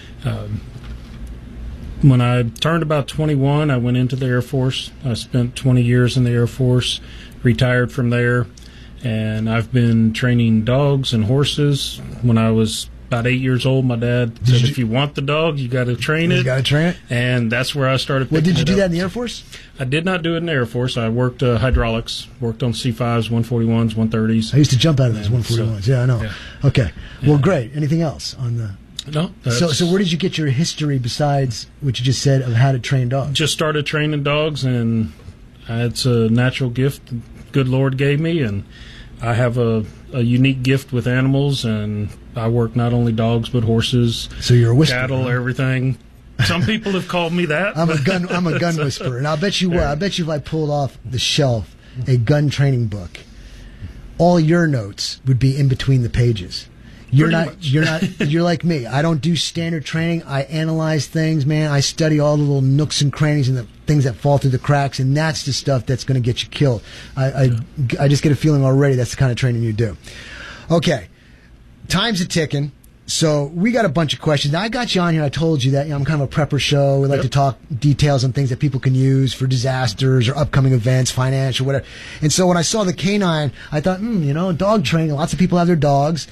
When I turned about 21, I went into the Air Force. I spent 20 years in the Air Force, retired from there, and I've been training dogs and horses. When I was about 8 years old, my dad said, if you want the dog, you got to train it. You got to train it? And that's where I started picking Well, did you do it that up. in the Air Force? I did not do it in the Air Force. I worked hydraulics, worked on C5s, 141s, 130s. I used to jump out of those 141s. Yeah, I know. Yeah. Okay. Well, great. Anything else on the... No. So where did you get your history besides what you just said of how to train dogs? Just started training dogs, and it's a natural gift the good Lord gave me, and I have a unique gift with animals, and I work not only dogs but horses, so you're a whisperer, cattle, everything. Some people have called me that. I'm a gun whisperer, and I'll bet you what. I bet you if I pulled off the shelf a gun training book, all your notes would be in between the pages. You're like me. I don't do standard training. I analyze things, man. I study all the little nooks and crannies and the things that fall through the cracks, and that's the stuff that's going to get you killed. I just get a feeling already that's the kind of training you do. Okay, time's a ticking. So we got a bunch of questions. Now, I got you on here. I told you that I'm kind of a prepper show. We like to talk details on things that people can use for disasters or upcoming events, financial, whatever. And so when I saw the canine, I thought, dog training. Lots of people have their dogs.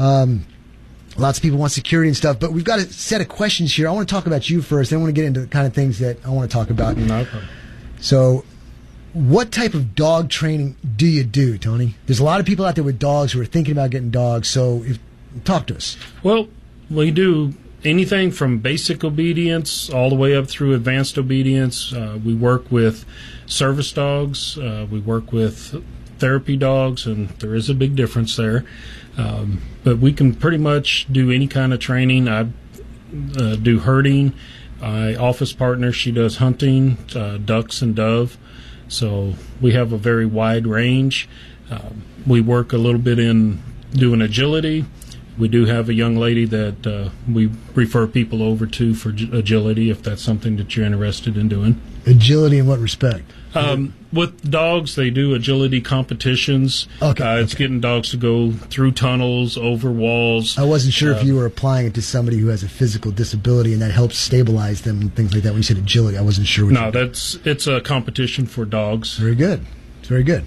Lots of people want security and stuff. But we've got a set of questions here. I want to talk about you first. Then I want to get into the kind of things that I want to talk about. No problem. So what type of dog training do you do, Tony? There's a lot of people out there with dogs who are thinking about getting dogs. So talk to us. Well, we do anything from basic obedience all the way up through advanced obedience. We work with service dogs. We work with therapy dogs, and there is a big difference there. But we can pretty much do any kind of training. I do herding. My office partner, she does hunting, ducks and dove. So we have a very wide range. We work a little bit in doing agility. We do have a young lady that we refer people over to for agility if that's something that you're interested in doing. Agility in what respect? With dogs, they do agility competitions. Okay. It's getting dogs to go through tunnels, over walls. I wasn't sure if you were applying it to somebody who has a physical disability and that helps stabilize them and things like that. When you said agility, I wasn't sure. No, it's a competition for dogs. Very good. It's very good.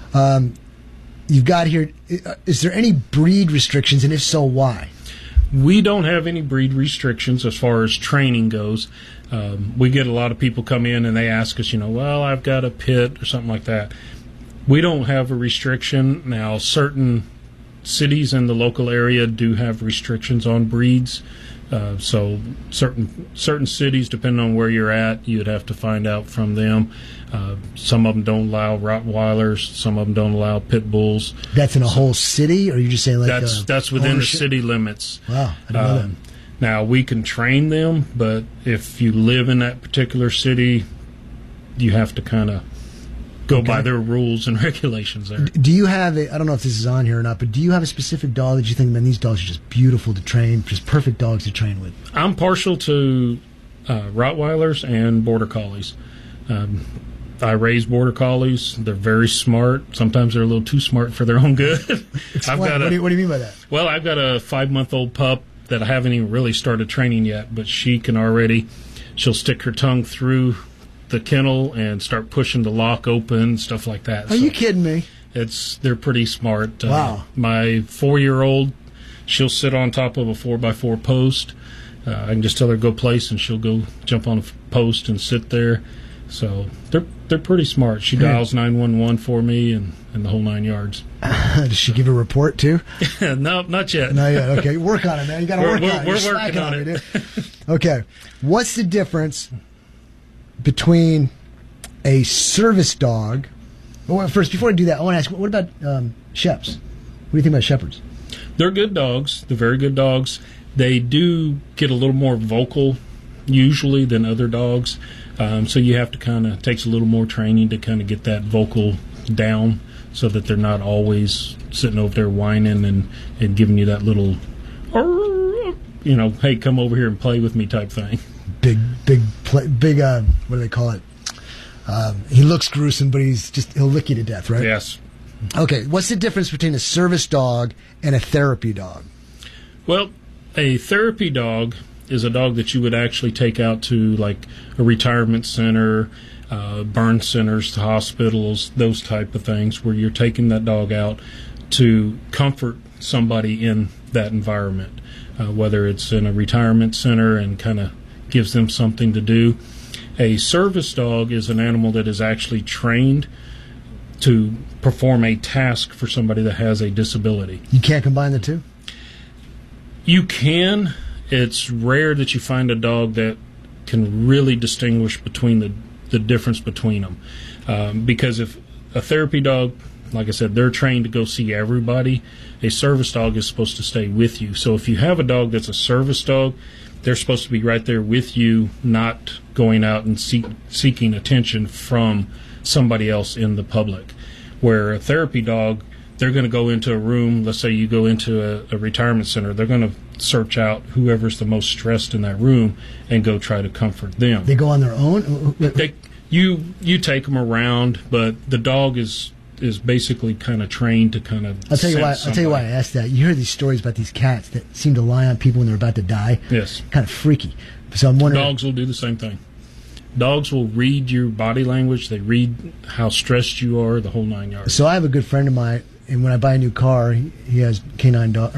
You've got here, is there any breed restrictions, and if so, why? We don't have any breed restrictions as far as training goes. We get a lot of people come in and they ask us, well, I've got a pit or something like that. We don't have a restriction. Now, certain cities in the local area do have restrictions on breeds. So certain cities, depending on where you're at, you'd have to find out from them. Some of them don't allow Rottweilers. Some of them don't allow pit bulls. That's in a whole city, or are you just saying like that's within ownership? the city limits. Wow, I didn't know that. Now we can train them, but if you live in that particular city, you have to kind of go by their rules and regulations there. Do you have I don't know if this is on here or not, but do you have a specific dog that you think, man, these dogs are just beautiful to train, just perfect dogs to train with? I'm partial to Rottweilers and Border Collies. I raise Border Collies. They're very smart. Sometimes they're a little too smart for their own good. Explain. What do you mean by that? Well, I've got a 5-month-old pup that I haven't even really started training yet, but she'll stick her tongue through the kennel and start pushing the lock open, stuff like that. Are you kidding me? They're pretty smart. Wow. My 4-year-old, she'll sit on top of a 4x4 post. I can just tell her to go place, and she'll go jump on a post and sit there. So they're pretty smart. She dials 911 for me and the whole 9 yards. Does she give a report too? No, not yet. Not yet. Okay, work on it, man. You got to work on it. We're working on it. Okay, what's the difference between a service dog? Well, first, before I do that, I want to ask, what about Sheps? What do you think about Shepherds? They're good dogs. They're very good dogs. They do get a little more vocal usually than other dogs. So you have to takes a little more training to kind of get that vocal down so that they're not always sitting over there whining and giving you that little, hey, come over here and play with me type thing. Big, what do they call it? He looks gruesome, but he'll lick you to death, right? Yes. Okay, what's the difference between a service dog and a therapy dog? Well, a therapy dog is a dog that you would actually take out to like a retirement center, burn centers, hospitals, those type of things, where you're taking that dog out to comfort somebody in that environment, whether it's in a retirement center and kind of gives them something to do. A service dog is an animal that is actually trained to perform a task for somebody that has a disability. You can't combine the two? You can. It's rare that you find a dog that can really distinguish between the difference between them. Because if a therapy dog, like I said, they're trained to go see everybody, a service dog is supposed to stay with you. So if you have a dog that's a service dog, they're supposed to be right there with you, not going out and seeking attention from somebody else in the public. Where a therapy dog, they're going to go into a room, let's say you go into a retirement center, they're going to search out whoever's the most stressed in that room and go try to comfort them. They go on their own? You take them around, but the dog is basically kind of trained to kind of I'll tell you why I asked that. You hear these stories about these cats that seem to lie on people when they're about to die. Yes. Kind of freaky. So I'm wondering. Dogs will do the same thing. Dogs will read your body language. They read how stressed you are, the whole 9 yards. So I have a good friend of mine, and when I buy a new car, he has canine dogs.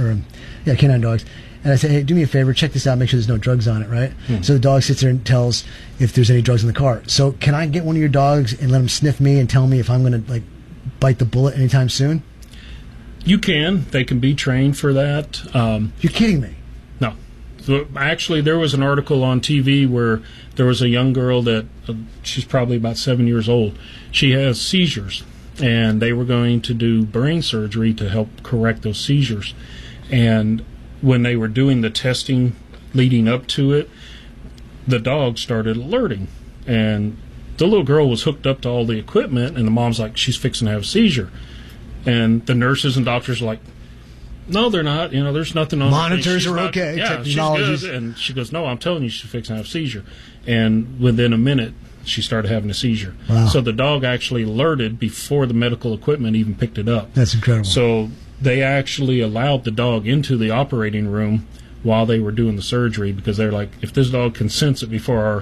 And I say, hey, do me a favor, check this out, make sure there's no drugs on it, right? Mm-hmm. So the dog sits there and tells if there's any drugs in the car. So can I get one of your dogs and let him sniff me and tell me if I'm going to bite the bullet anytime soon? You can. They can be trained for that. You're kidding me. No. So actually, there was an article on TV where there was a young girl that she's probably about 7 years old. She has seizures, and they were going to do brain surgery to help correct those seizures. And when they were doing the testing leading up to it, the dog started alerting. And the little girl was hooked up to all the equipment, and the mom's like, she's fixing to have a seizure. And the nurses and doctors are like, no, they're not. There's nothing on. Monitors are okay. Yeah, she's good. And she goes, no, I'm telling you, she's fixing to have a seizure. And within a minute, she started having a seizure. Wow. So the dog actually alerted before the medical equipment even picked it up. That's incredible. So they actually allowed the dog into the operating room while they were doing the surgery, because they're like, if this dog can sense it before our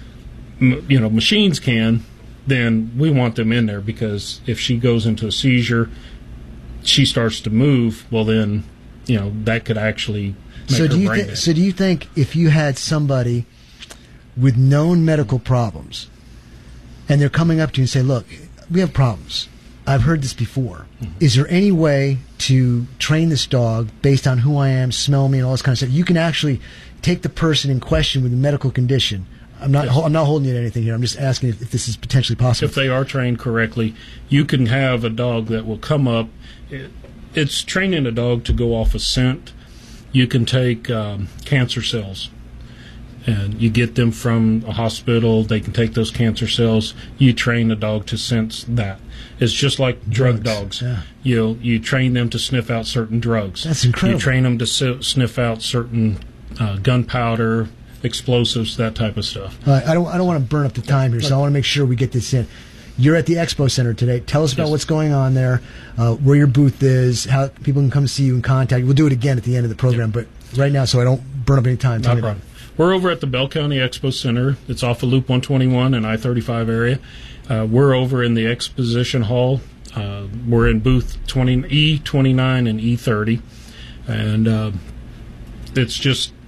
machines can, then we want them in there, because if she goes into a seizure, she starts to move, well then, that could actually make her brain dead. So do you think if you had somebody with known medical problems and they're coming up to you and say, look, we have problems, I've heard this before, is there any way to train this dog based on who I am, smell me, and all this kind of stuff? You can actually take the person in question with a medical condition. I'm not holding you to anything here. I'm just asking if this is potentially possible. If they are trained correctly, you can have a dog that will come up. It's training a dog to go off a scent. You can take cancer cells, and you get them from a hospital. They can take those cancer cells. You train a dog to sense that. It's just like drug dogs. Yeah. You train them to sniff out certain drugs. That's incredible. You train them to sniff out certain gunpowder, explosives, that type of stuff. I don't want to burn up the time here, so I want to make sure we get this in. You're at the Expo Center today. Tell us about what's going on there, where your booth is, how people can come see you and contact you. We'll do it again at the end of the program, but right now, so I don't burn up any time. No problem. We're over at the Bell County Expo Center. It's off of Loop 121 and I-35 area. We're over in the Exposition Hall. We're in booth E29 and E30. And it's just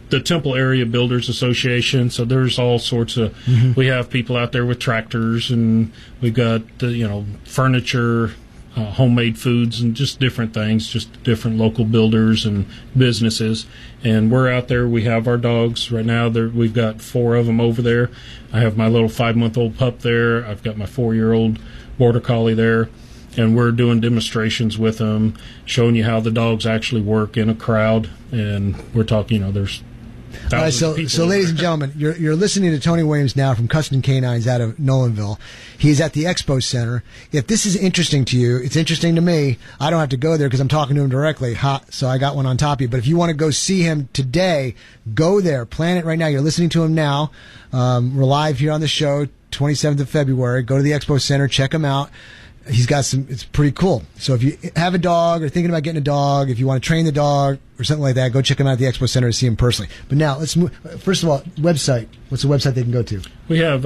the Temple Area Builders Association. So there's all sorts of. We have people out there with tractors, and we've got furniture, homemade foods, and just different things, just different local builders and businesses. And we're out there. We have our dogs right now. We've got 4 of them over there. I have my little 5-month-old pup there. I've got my 4-year-old border collie there. And we're doing demonstrations with them, showing you how the dogs actually work in a crowd. And we're talking, there's all right, so ladies and gentlemen, you're listening to Tony Williams now from Custom Canines out of Nolanville. He's at the Expo Center. If this is interesting to you, it's interesting to me. I don't have to go there because I'm talking to him directly. So I got one on top of you. But if you want to go see him today, go there. Plan it right now. You're listening to him now. We're live here on the show, 27th of February. Go to the Expo Center. Check him out. He's got it's pretty cool. So if you have a dog or thinking about getting a dog, if you want to train the dog or something like that, go check him out at the Expo Center to see him personally. But now let's move. First of all, website. What's the website they can go to? We have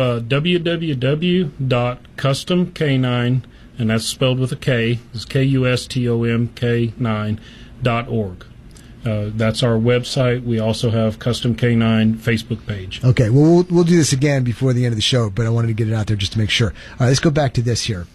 www.customk9, and that's spelled with a K. It's KUSTOMK9.org. That's our website. We also have Custom K9 Facebook page. Okay. Well, we'll do this again before the end of the show, but I wanted to get it out there just to make sure. All right. Let's go back to this here.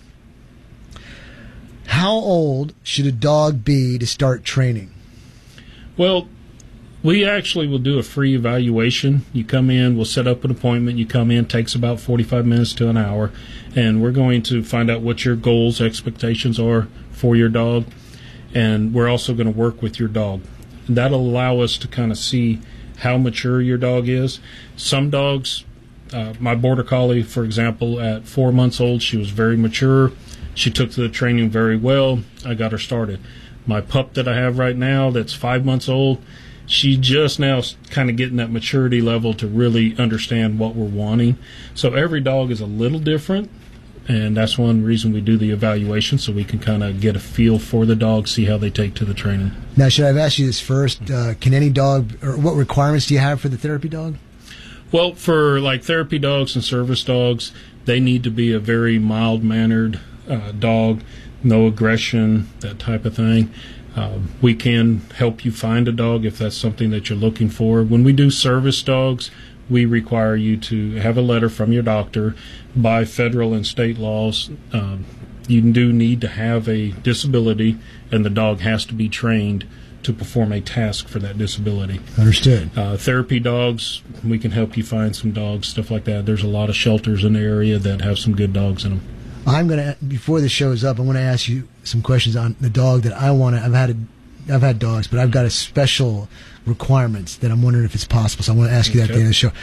How old should a dog be to start training? Well, we actually will do a free evaluation. You come in, we'll set up an appointment. You come in, takes about 45 minutes to an hour, and we're going to find out what your goals, expectations are for your dog, and we're also going to work with your dog. And that'll allow us to kind of see how mature your dog is. Some dogs, my Border Collie, for example, at 4 months old, she was very mature. She took to the training very well. I got her started. My pup that I have right now that's 5 months old, she just now kind of getting that maturity level to really understand what we're wanting. So every dog is a little different, and that's one reason we do the evaluation, so we can kind of get a feel for the dog, see how they take to the training. Now, should I have asked you this first? Can any dog, or what requirements do you have for the therapy dog? Well, for like therapy dogs and service dogs, they need to be a very mild-mannered dog, no aggression, that type of thing. We can help you find a dog if that's something that you're looking for. When we do service dogs, we require you to have a letter from your doctor. By federal and state laws, you do need to have a disability, and the dog has to be trained to perform a task for that disability. Understood. Therapy dogs, we can help you find some dogs, stuff like that. There's a lot of shelters in the area that have some good dogs in them. I'm going to, before the show's up, I want to ask you some questions on the dog that I want to. I've had dogs, but I've got a special requirements that I'm wondering if it's possible. So I want to ask you that at the end of the show.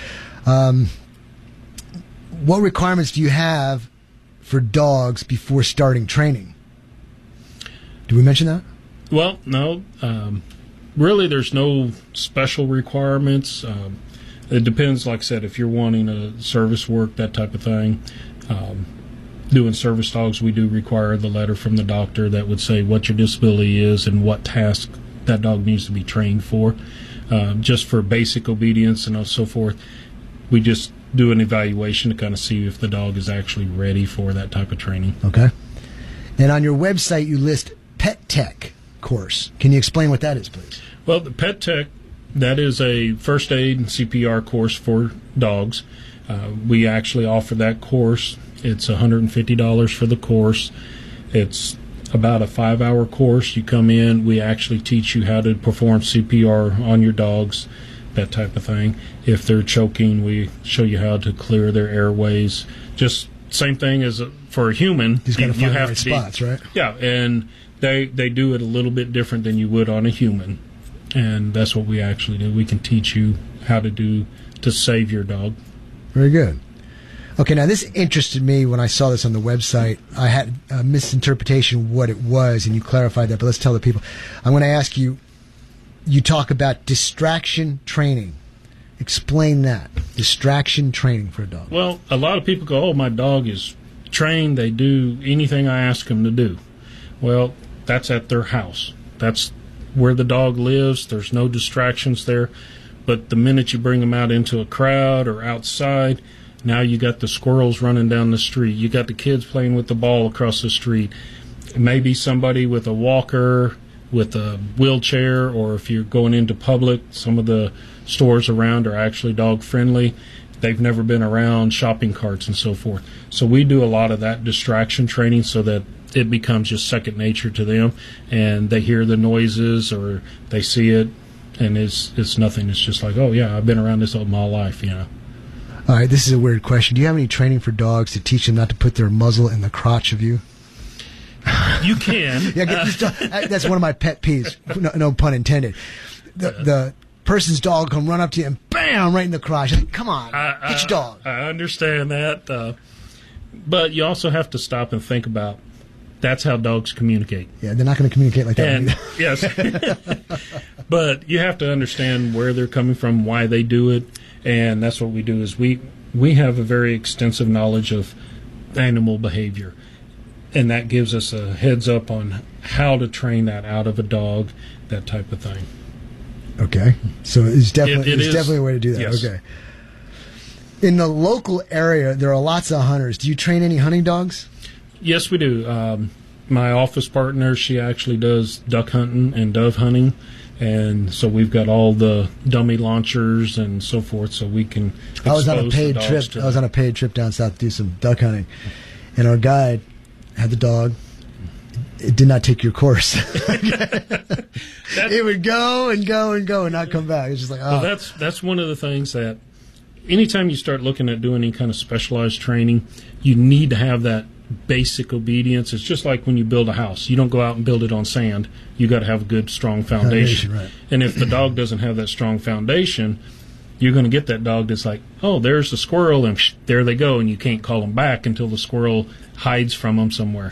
What requirements do you have for dogs before starting training? Did we mention that? Well, no. Really, there's no special requirements. It depends, like I said, if you're wanting a service work, that type of thing. Doing service dogs, we do require the letter from the doctor that would say what your disability is and what task that dog needs to be trained for. Just for basic obedience and so forth, we just do an evaluation to kind of see if the dog is actually ready for that type of training. Okay. And on your website, you list Pet Tech course. Can you explain what that is, please? Well, the Pet Tech, that is a first aid and CPR course for dogs. We actually offer that course. It's $150 for the course. It's about a 5-hour course. You come in, we actually teach you how to perform CPR on your dogs, that type of thing. If they're choking, we show you how to clear their airways. Just same thing as for a human. You have the right spots, right? Yeah, and they do it a little bit different than you would on a human. And that's what we actually do. We can teach you how to save your dog. Very good. Okay, now this interested me when I saw this on the website. I had a misinterpretation of what it was, and you clarified that, but let's tell the people. I'm going to ask you, you talk about distraction training. Explain that. Distraction training for a dog. Well, a lot of people go, my dog is trained. They do anything I ask them to do. Well, that's at their house. That's where the dog lives. There's no distractions there. But the minute you bring them out into a crowd or outside, now you got the squirrels running down the street. You got the kids playing with the ball across the street. Maybe somebody with a walker with a wheelchair, or if you're going into public, some of the stores around are actually dog friendly. They've never been around shopping carts and so forth. So we do a lot of that distraction training so that it becomes just second nature to them, and they hear the noises or they see it, and it's nothing. It's just like, oh yeah, I've been around this all my life, you know. All right, this is a weird question. Do you have any training for dogs to teach them not to put their muzzle in the crotch of you? You can. That's one of my pet peeves. No pun intended. The person's dog come run up to you and bam, right in the crotch. Like, come on, get your dog. I understand that, but you also have to stop and think about that's how dogs communicate. Yeah, they're not going to communicate like that. And, yes, but you have to understand where they're coming from, why they do it, and that's what we do. Is we have a very extensive knowledge of animal behavior. And that gives us a heads up on how to train that out of a dog, that type of thing. Okay. So it's definitely a way to do that. Yes. Okay. In the local area, there are lots of hunters. Do you train any hunting dogs? Yes, we do. My office partner, she actually does duck hunting and dove hunting. And so we've got all the dummy launchers and so forth, so we can expose I was on a paid the dogs trip. to I was on a paid trip down south to do some duck hunting, and our guide had the dog. It did not take your course. It would go and go and go and not come back. It's just like, oh. Well, that's one of the things that anytime you start looking at doing any kind of specialized training, you need to have that basic obedience. It's just like when you build a house. You don't go out and build it on sand. You got to have a good, strong foundation. Right. And if the dog doesn't have that strong foundation, you're going to get that dog that's like, oh, there's the squirrel, and there they go, and you can't call them back until the squirrel hides from them somewhere.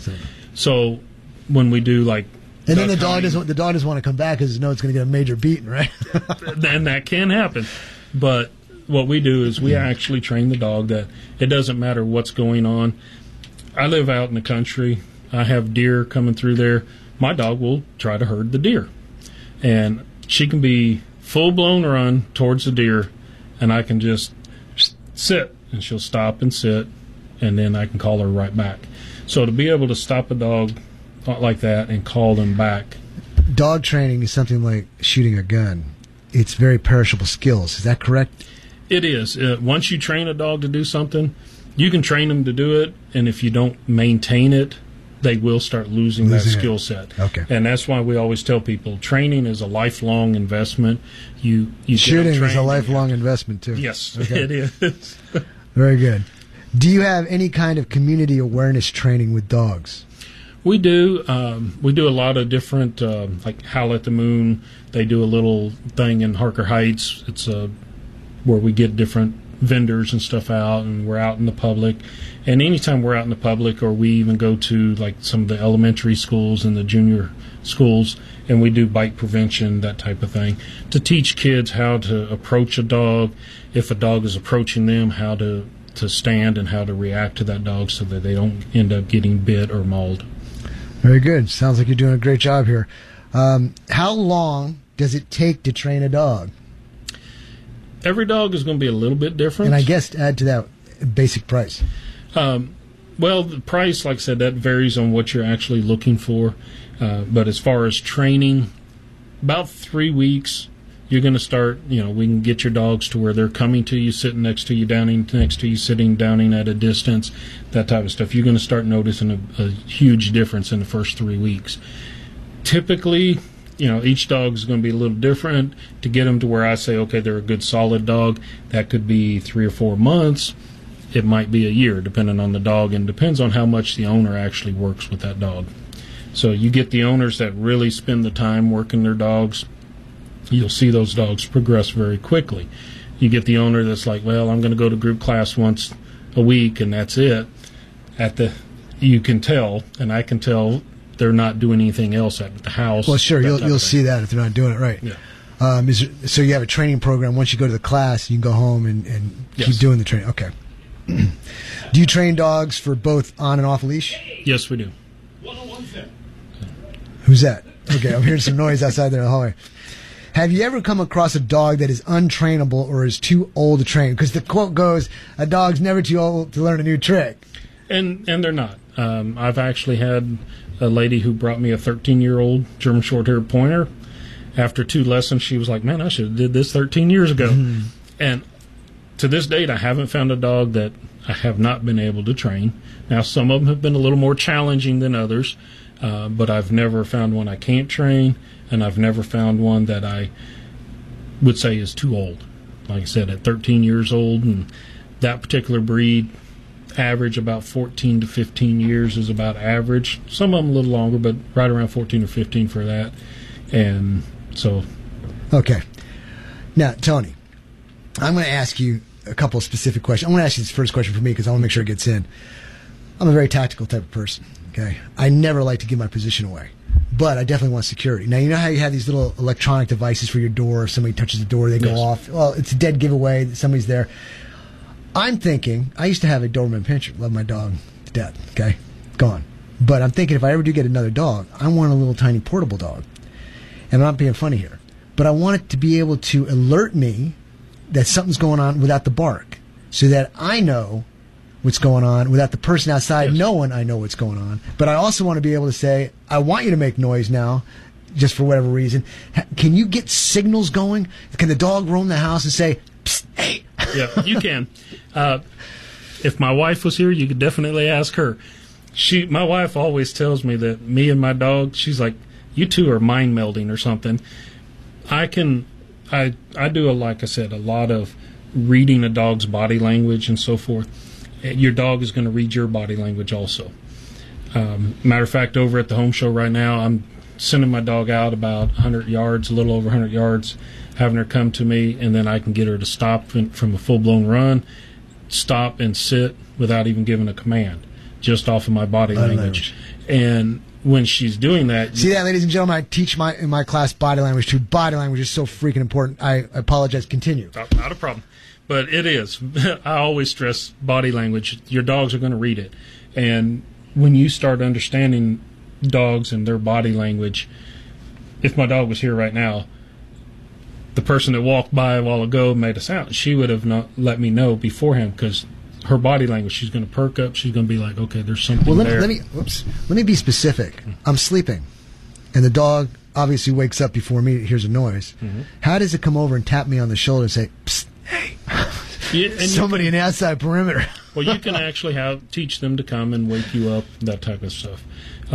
So when we do like, and then the dog doesn't want to come back because it knows it's going to get a major beating, right? And that can happen. But what we do is we actually train the dog that it doesn't matter what's going on. I live out in the country. I have deer coming through there. My dog will try to herd the deer, and she can be full-blown run towards the deer, and I can just sit, and she'll stop and sit, and then I can call her right back. So to be able to stop a dog like that and call them back. Dog training is something like shooting a gun. It's very perishable skills. Is that correct? It is. Once you train a dog to do something, you can train them to do it, and if you don't maintain it, they will start losing that skill set. Okay. And that's why we always tell people training is a lifelong investment. You shooting is a lifelong investment too. Yes, okay. It is. Very good. Do you have any kind of community awareness training with dogs? We do. We do a lot of different, like Howl at the Moon. They do a little thing in Harker Heights. It's where we get different vendors and stuff out, and we're out in the public. And anytime we're out in the public, or we even go to like some of the elementary schools and the junior schools, and we do bite prevention, that type of thing, to teach kids how to approach a dog. If a dog is approaching them, how to stand and how to react to that dog so that they don't end up getting bit or mauled. Very good. Sounds like you're doing a great job here. How long does it take to train a dog? Every dog is going to be a little bit different. And I guess to add to that, basic price. Well, the price, like I said, that varies on what you're actually looking for. But as far as training, about 3 weeks, you're going to start, we can get your dogs to where they're coming to you, sitting next to you, downing next to you, sitting, downing at a distance, that type of stuff. You're going to start noticing a huge difference in the first 3 weeks. Typically, each dog is going to be a little different. To get them to where I say, okay, they're a good solid dog, that could be 3 or 4 months. It might be a year, depending on the dog, and depends on how much the owner actually works with that dog. So you get the owners that really spend the time working their dogs, you'll see those dogs progress very quickly. You get the owner that's like, well, I'm going to go to group class once a week, and that's it. You can tell, and I can tell, they're not doing anything else at the house. Well, sure, you'll see that if they're not doing it right. Yeah. So you have a training program. Once you go to the class, you can go home and yes. keep doing the training. Okay. Do you train dogs for both on and off leash? Yes, we do. Who's that? Okay, I'm hearing some noise outside there in the hallway. Have you ever come across a dog that is untrainable or is too old to train? Because the quote goes, a dog's never too old to learn a new trick. And they're not. I've actually had a lady who brought me a 13-year-old German Short-haired Pointer. After 2 lessons, she was like, man, I should have did this 13 years ago. Mm. And to this date, I haven't found a dog that I have not been able to train. Now, some of them have been a little more challenging than others, but I've never found one I can't train, and I've never found one that I would say is too old. Like I said, at 13 years old, and that particular breed, average about 14 to 15 years is about average. Some of them a little longer, but right around 14 or 15 for that. And so... Okay. Now, Tony, I'm going to ask you a couple of specific questions. I'm going to ask you this first question for me because I want to make sure it gets in. I'm a very tactical type of person, okay? I never like to give my position away, but I definitely want security. Now, you know how you have these little electronic devices for your door? If somebody touches the door, they go off. Well, it's a dead giveaway that somebody's there. I'm thinking, I used to have a Doberman Pinscher. Love my dog to death, okay? Gone. But I'm thinking if I ever do get another dog, I want a little tiny portable dog. And I'm not being funny here. But I want it to be able to alert me that something's going on without the bark, so that I know what's going on without the person outside knowing I know what's going on. But I also want to be able to say, I want you to make noise now, just for whatever reason. Can you get signals going? Can the dog roam the house and say, psst, hey? Yeah, you can. If my wife was here, you could definitely ask her. My wife always tells me that me and my dog, she's like, you two are mind melding or something. I do, like I said, a lot of reading a dog's body language and so forth. Your dog is going to read your body language also. Matter of fact, over at the home show right now, I'm sending my dog out about 100 yards, a little over 100 yards, having her come to me, and then I can get her to stop from a full-blown run, stop and sit without even giving a command, just off of my body language. And when she's doing that... See that, ladies and gentlemen? I teach in my class body language, too. Body language is so freaking important. I apologize. Continue. Not a problem. But it is. I always stress body language. Your dogs are going to read it. And when you start understanding dogs and their body language, if my dog was here right now, the person that walked by a while ago made a sound, she would have not let me know beforehand, because her body language, she's going to perk up. She's going to be like, okay, there's something there. Let me be specific. I'm sleeping, and the dog obviously wakes up before me, hears a noise. Mm-hmm. How does it come over and tap me on the shoulder and say, psst, hey, somebody in the outside perimeter? Well, you can actually teach them to come and wake you up, that type of stuff.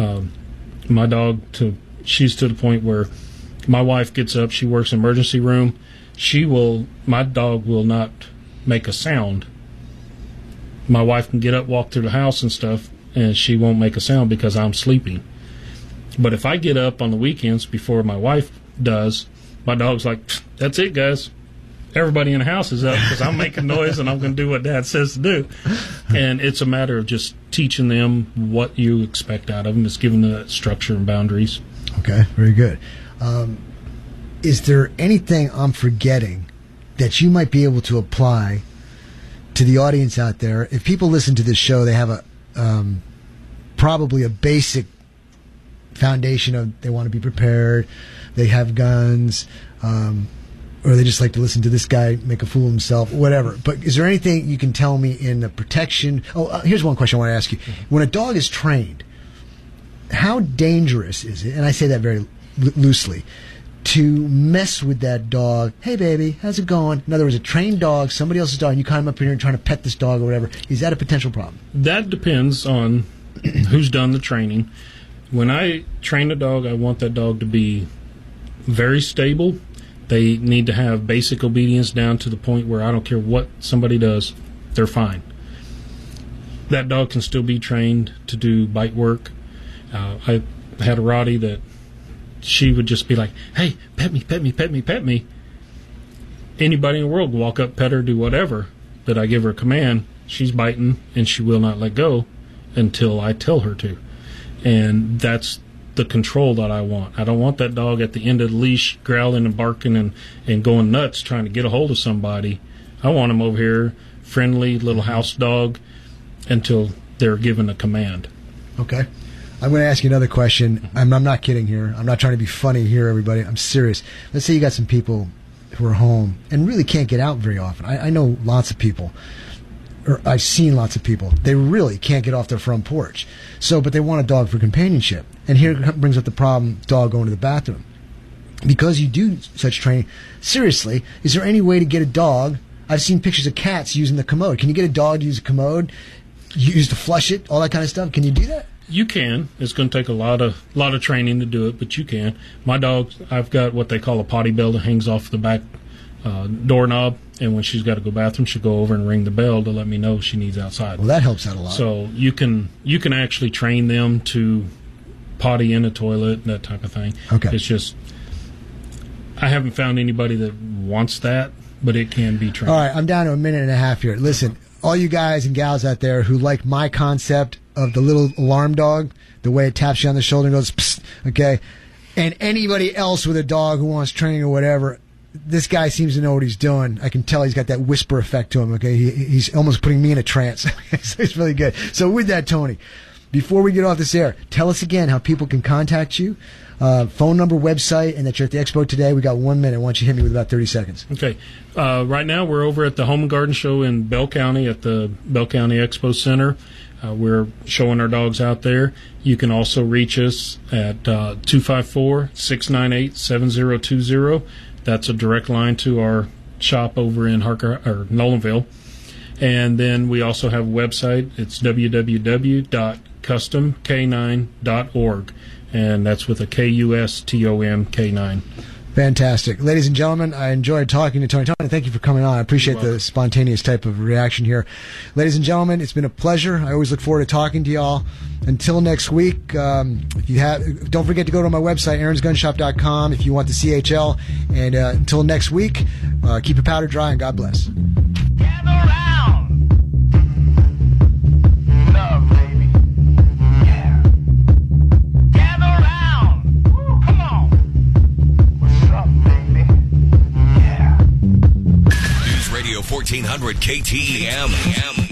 My dog, she's to the point where my wife gets up, she works in emergency room. My dog will not make a sound. My wife can get up, walk through the house and stuff, and she won't make a sound because I'm sleeping. But if I get up on the weekends before my wife does, my dog's like, that's it, guys. Everybody in the house is up because I'm making noise and I'm going to do what Dad says to do. And it's a matter of just teaching them what you expect out of them. It's giving them that structure and boundaries. Okay, very good. Is there anything I'm forgetting that you might be able to apply to the audience out there? If people listen to this show, they have probably a basic foundation of they want to be prepared, they have guns, or they just like to listen to this guy make a fool of himself, whatever. But is there anything you can tell me in the protection? Here's one question I want to ask you. When a dog is trained, how dangerous is it, and I say that very loosely, to mess with that dog? Hey, baby, how's it going? In other words, a trained dog, somebody else's dog, and you climb up here and trying to pet this dog or whatever. Is that a potential problem? That depends on who's done the training. When I train a dog, I want that dog to be very stable. They need to have basic obedience down to the point where I don't care what somebody does, they're fine. That dog can still be trained to do bite work. I had a Rottie that she would just be like, hey, pet me, pet me, pet me, pet me. Anybody in the world will walk up, pet her, do whatever, but I give her a command, she's biting, and she will not let go until I tell her to. And that's the control that I want. I don't want that dog at the end of the leash growling and barking and going nuts trying to get a hold of somebody. I want him over here, friendly little house dog, until they're given a command. Okay. I'm going to ask you another question. I'm not kidding here. I'm not trying to be funny here, everybody. I'm serious. Let's say you got some people who are home and really can't get out very often. I know lots of people. or I've seen lots of people, they really can't get off their front porch. So, but they want a dog for companionship. And here brings up the problem, dog going to the bathroom. Because you do such training, seriously, is there any way to get a dog? I've seen pictures of cats using the commode. Can you get a dog to use a commode, use to flush it, all that kind of stuff? Can you do that? You can. It's going to take a lot of training to do it, but you can. My dog, I've got what they call a potty bell that hangs off the back doorknob, and when she's got to go bathroom, she'll go over and ring the bell to let me know she needs outside. Well, that helps out a lot. So you can actually train them to potty in a toilet and that type of thing. Okay. It's just I haven't found anybody that wants that, but it can be trained. All right, I'm down to a minute and a half here. Listen, all you guys and gals out there who like my concept of the little alarm dog, the way it taps you on the shoulder and goes, psst, okay, and anybody else with a dog who wants training or whatever, this guy seems to know what he's doing. I can tell he's got that whisper effect to him, okay? He's almost putting me in a trance. So it's really good. So with that, Tony, before we get off this air, tell us again how people can contact you, phone number, website, and that you're at the expo today. We got 1 minute. Why don't you hit me with about 30 seconds? Okay. Right now we're over at the Home and Garden Show in Bell County at the Bell County Expo Center. We're showing our dogs out there. You can also reach us at 254-698-7020. That's a direct line to our shop over in Nolanville. And then we also have a website. It's www.customk9.org. And that's with a KUSTOM K9. Fantastic. Ladies and gentlemen, I enjoyed talking to Tony. Tony, thank you for coming on. I appreciate the spontaneous type of reaction here. Ladies and gentlemen, it's been a pleasure. I always look forward to talking to y'all. Until next week, if you have, don't forget to go to my website, aaronsgunshop.com, if you want the CHL. And until next week, keep your powder dry and God bless. Gather round. Love, baby. Yeah. Gather round. Come on. What's up, baby? Yeah. News Radio 1400 KTEM.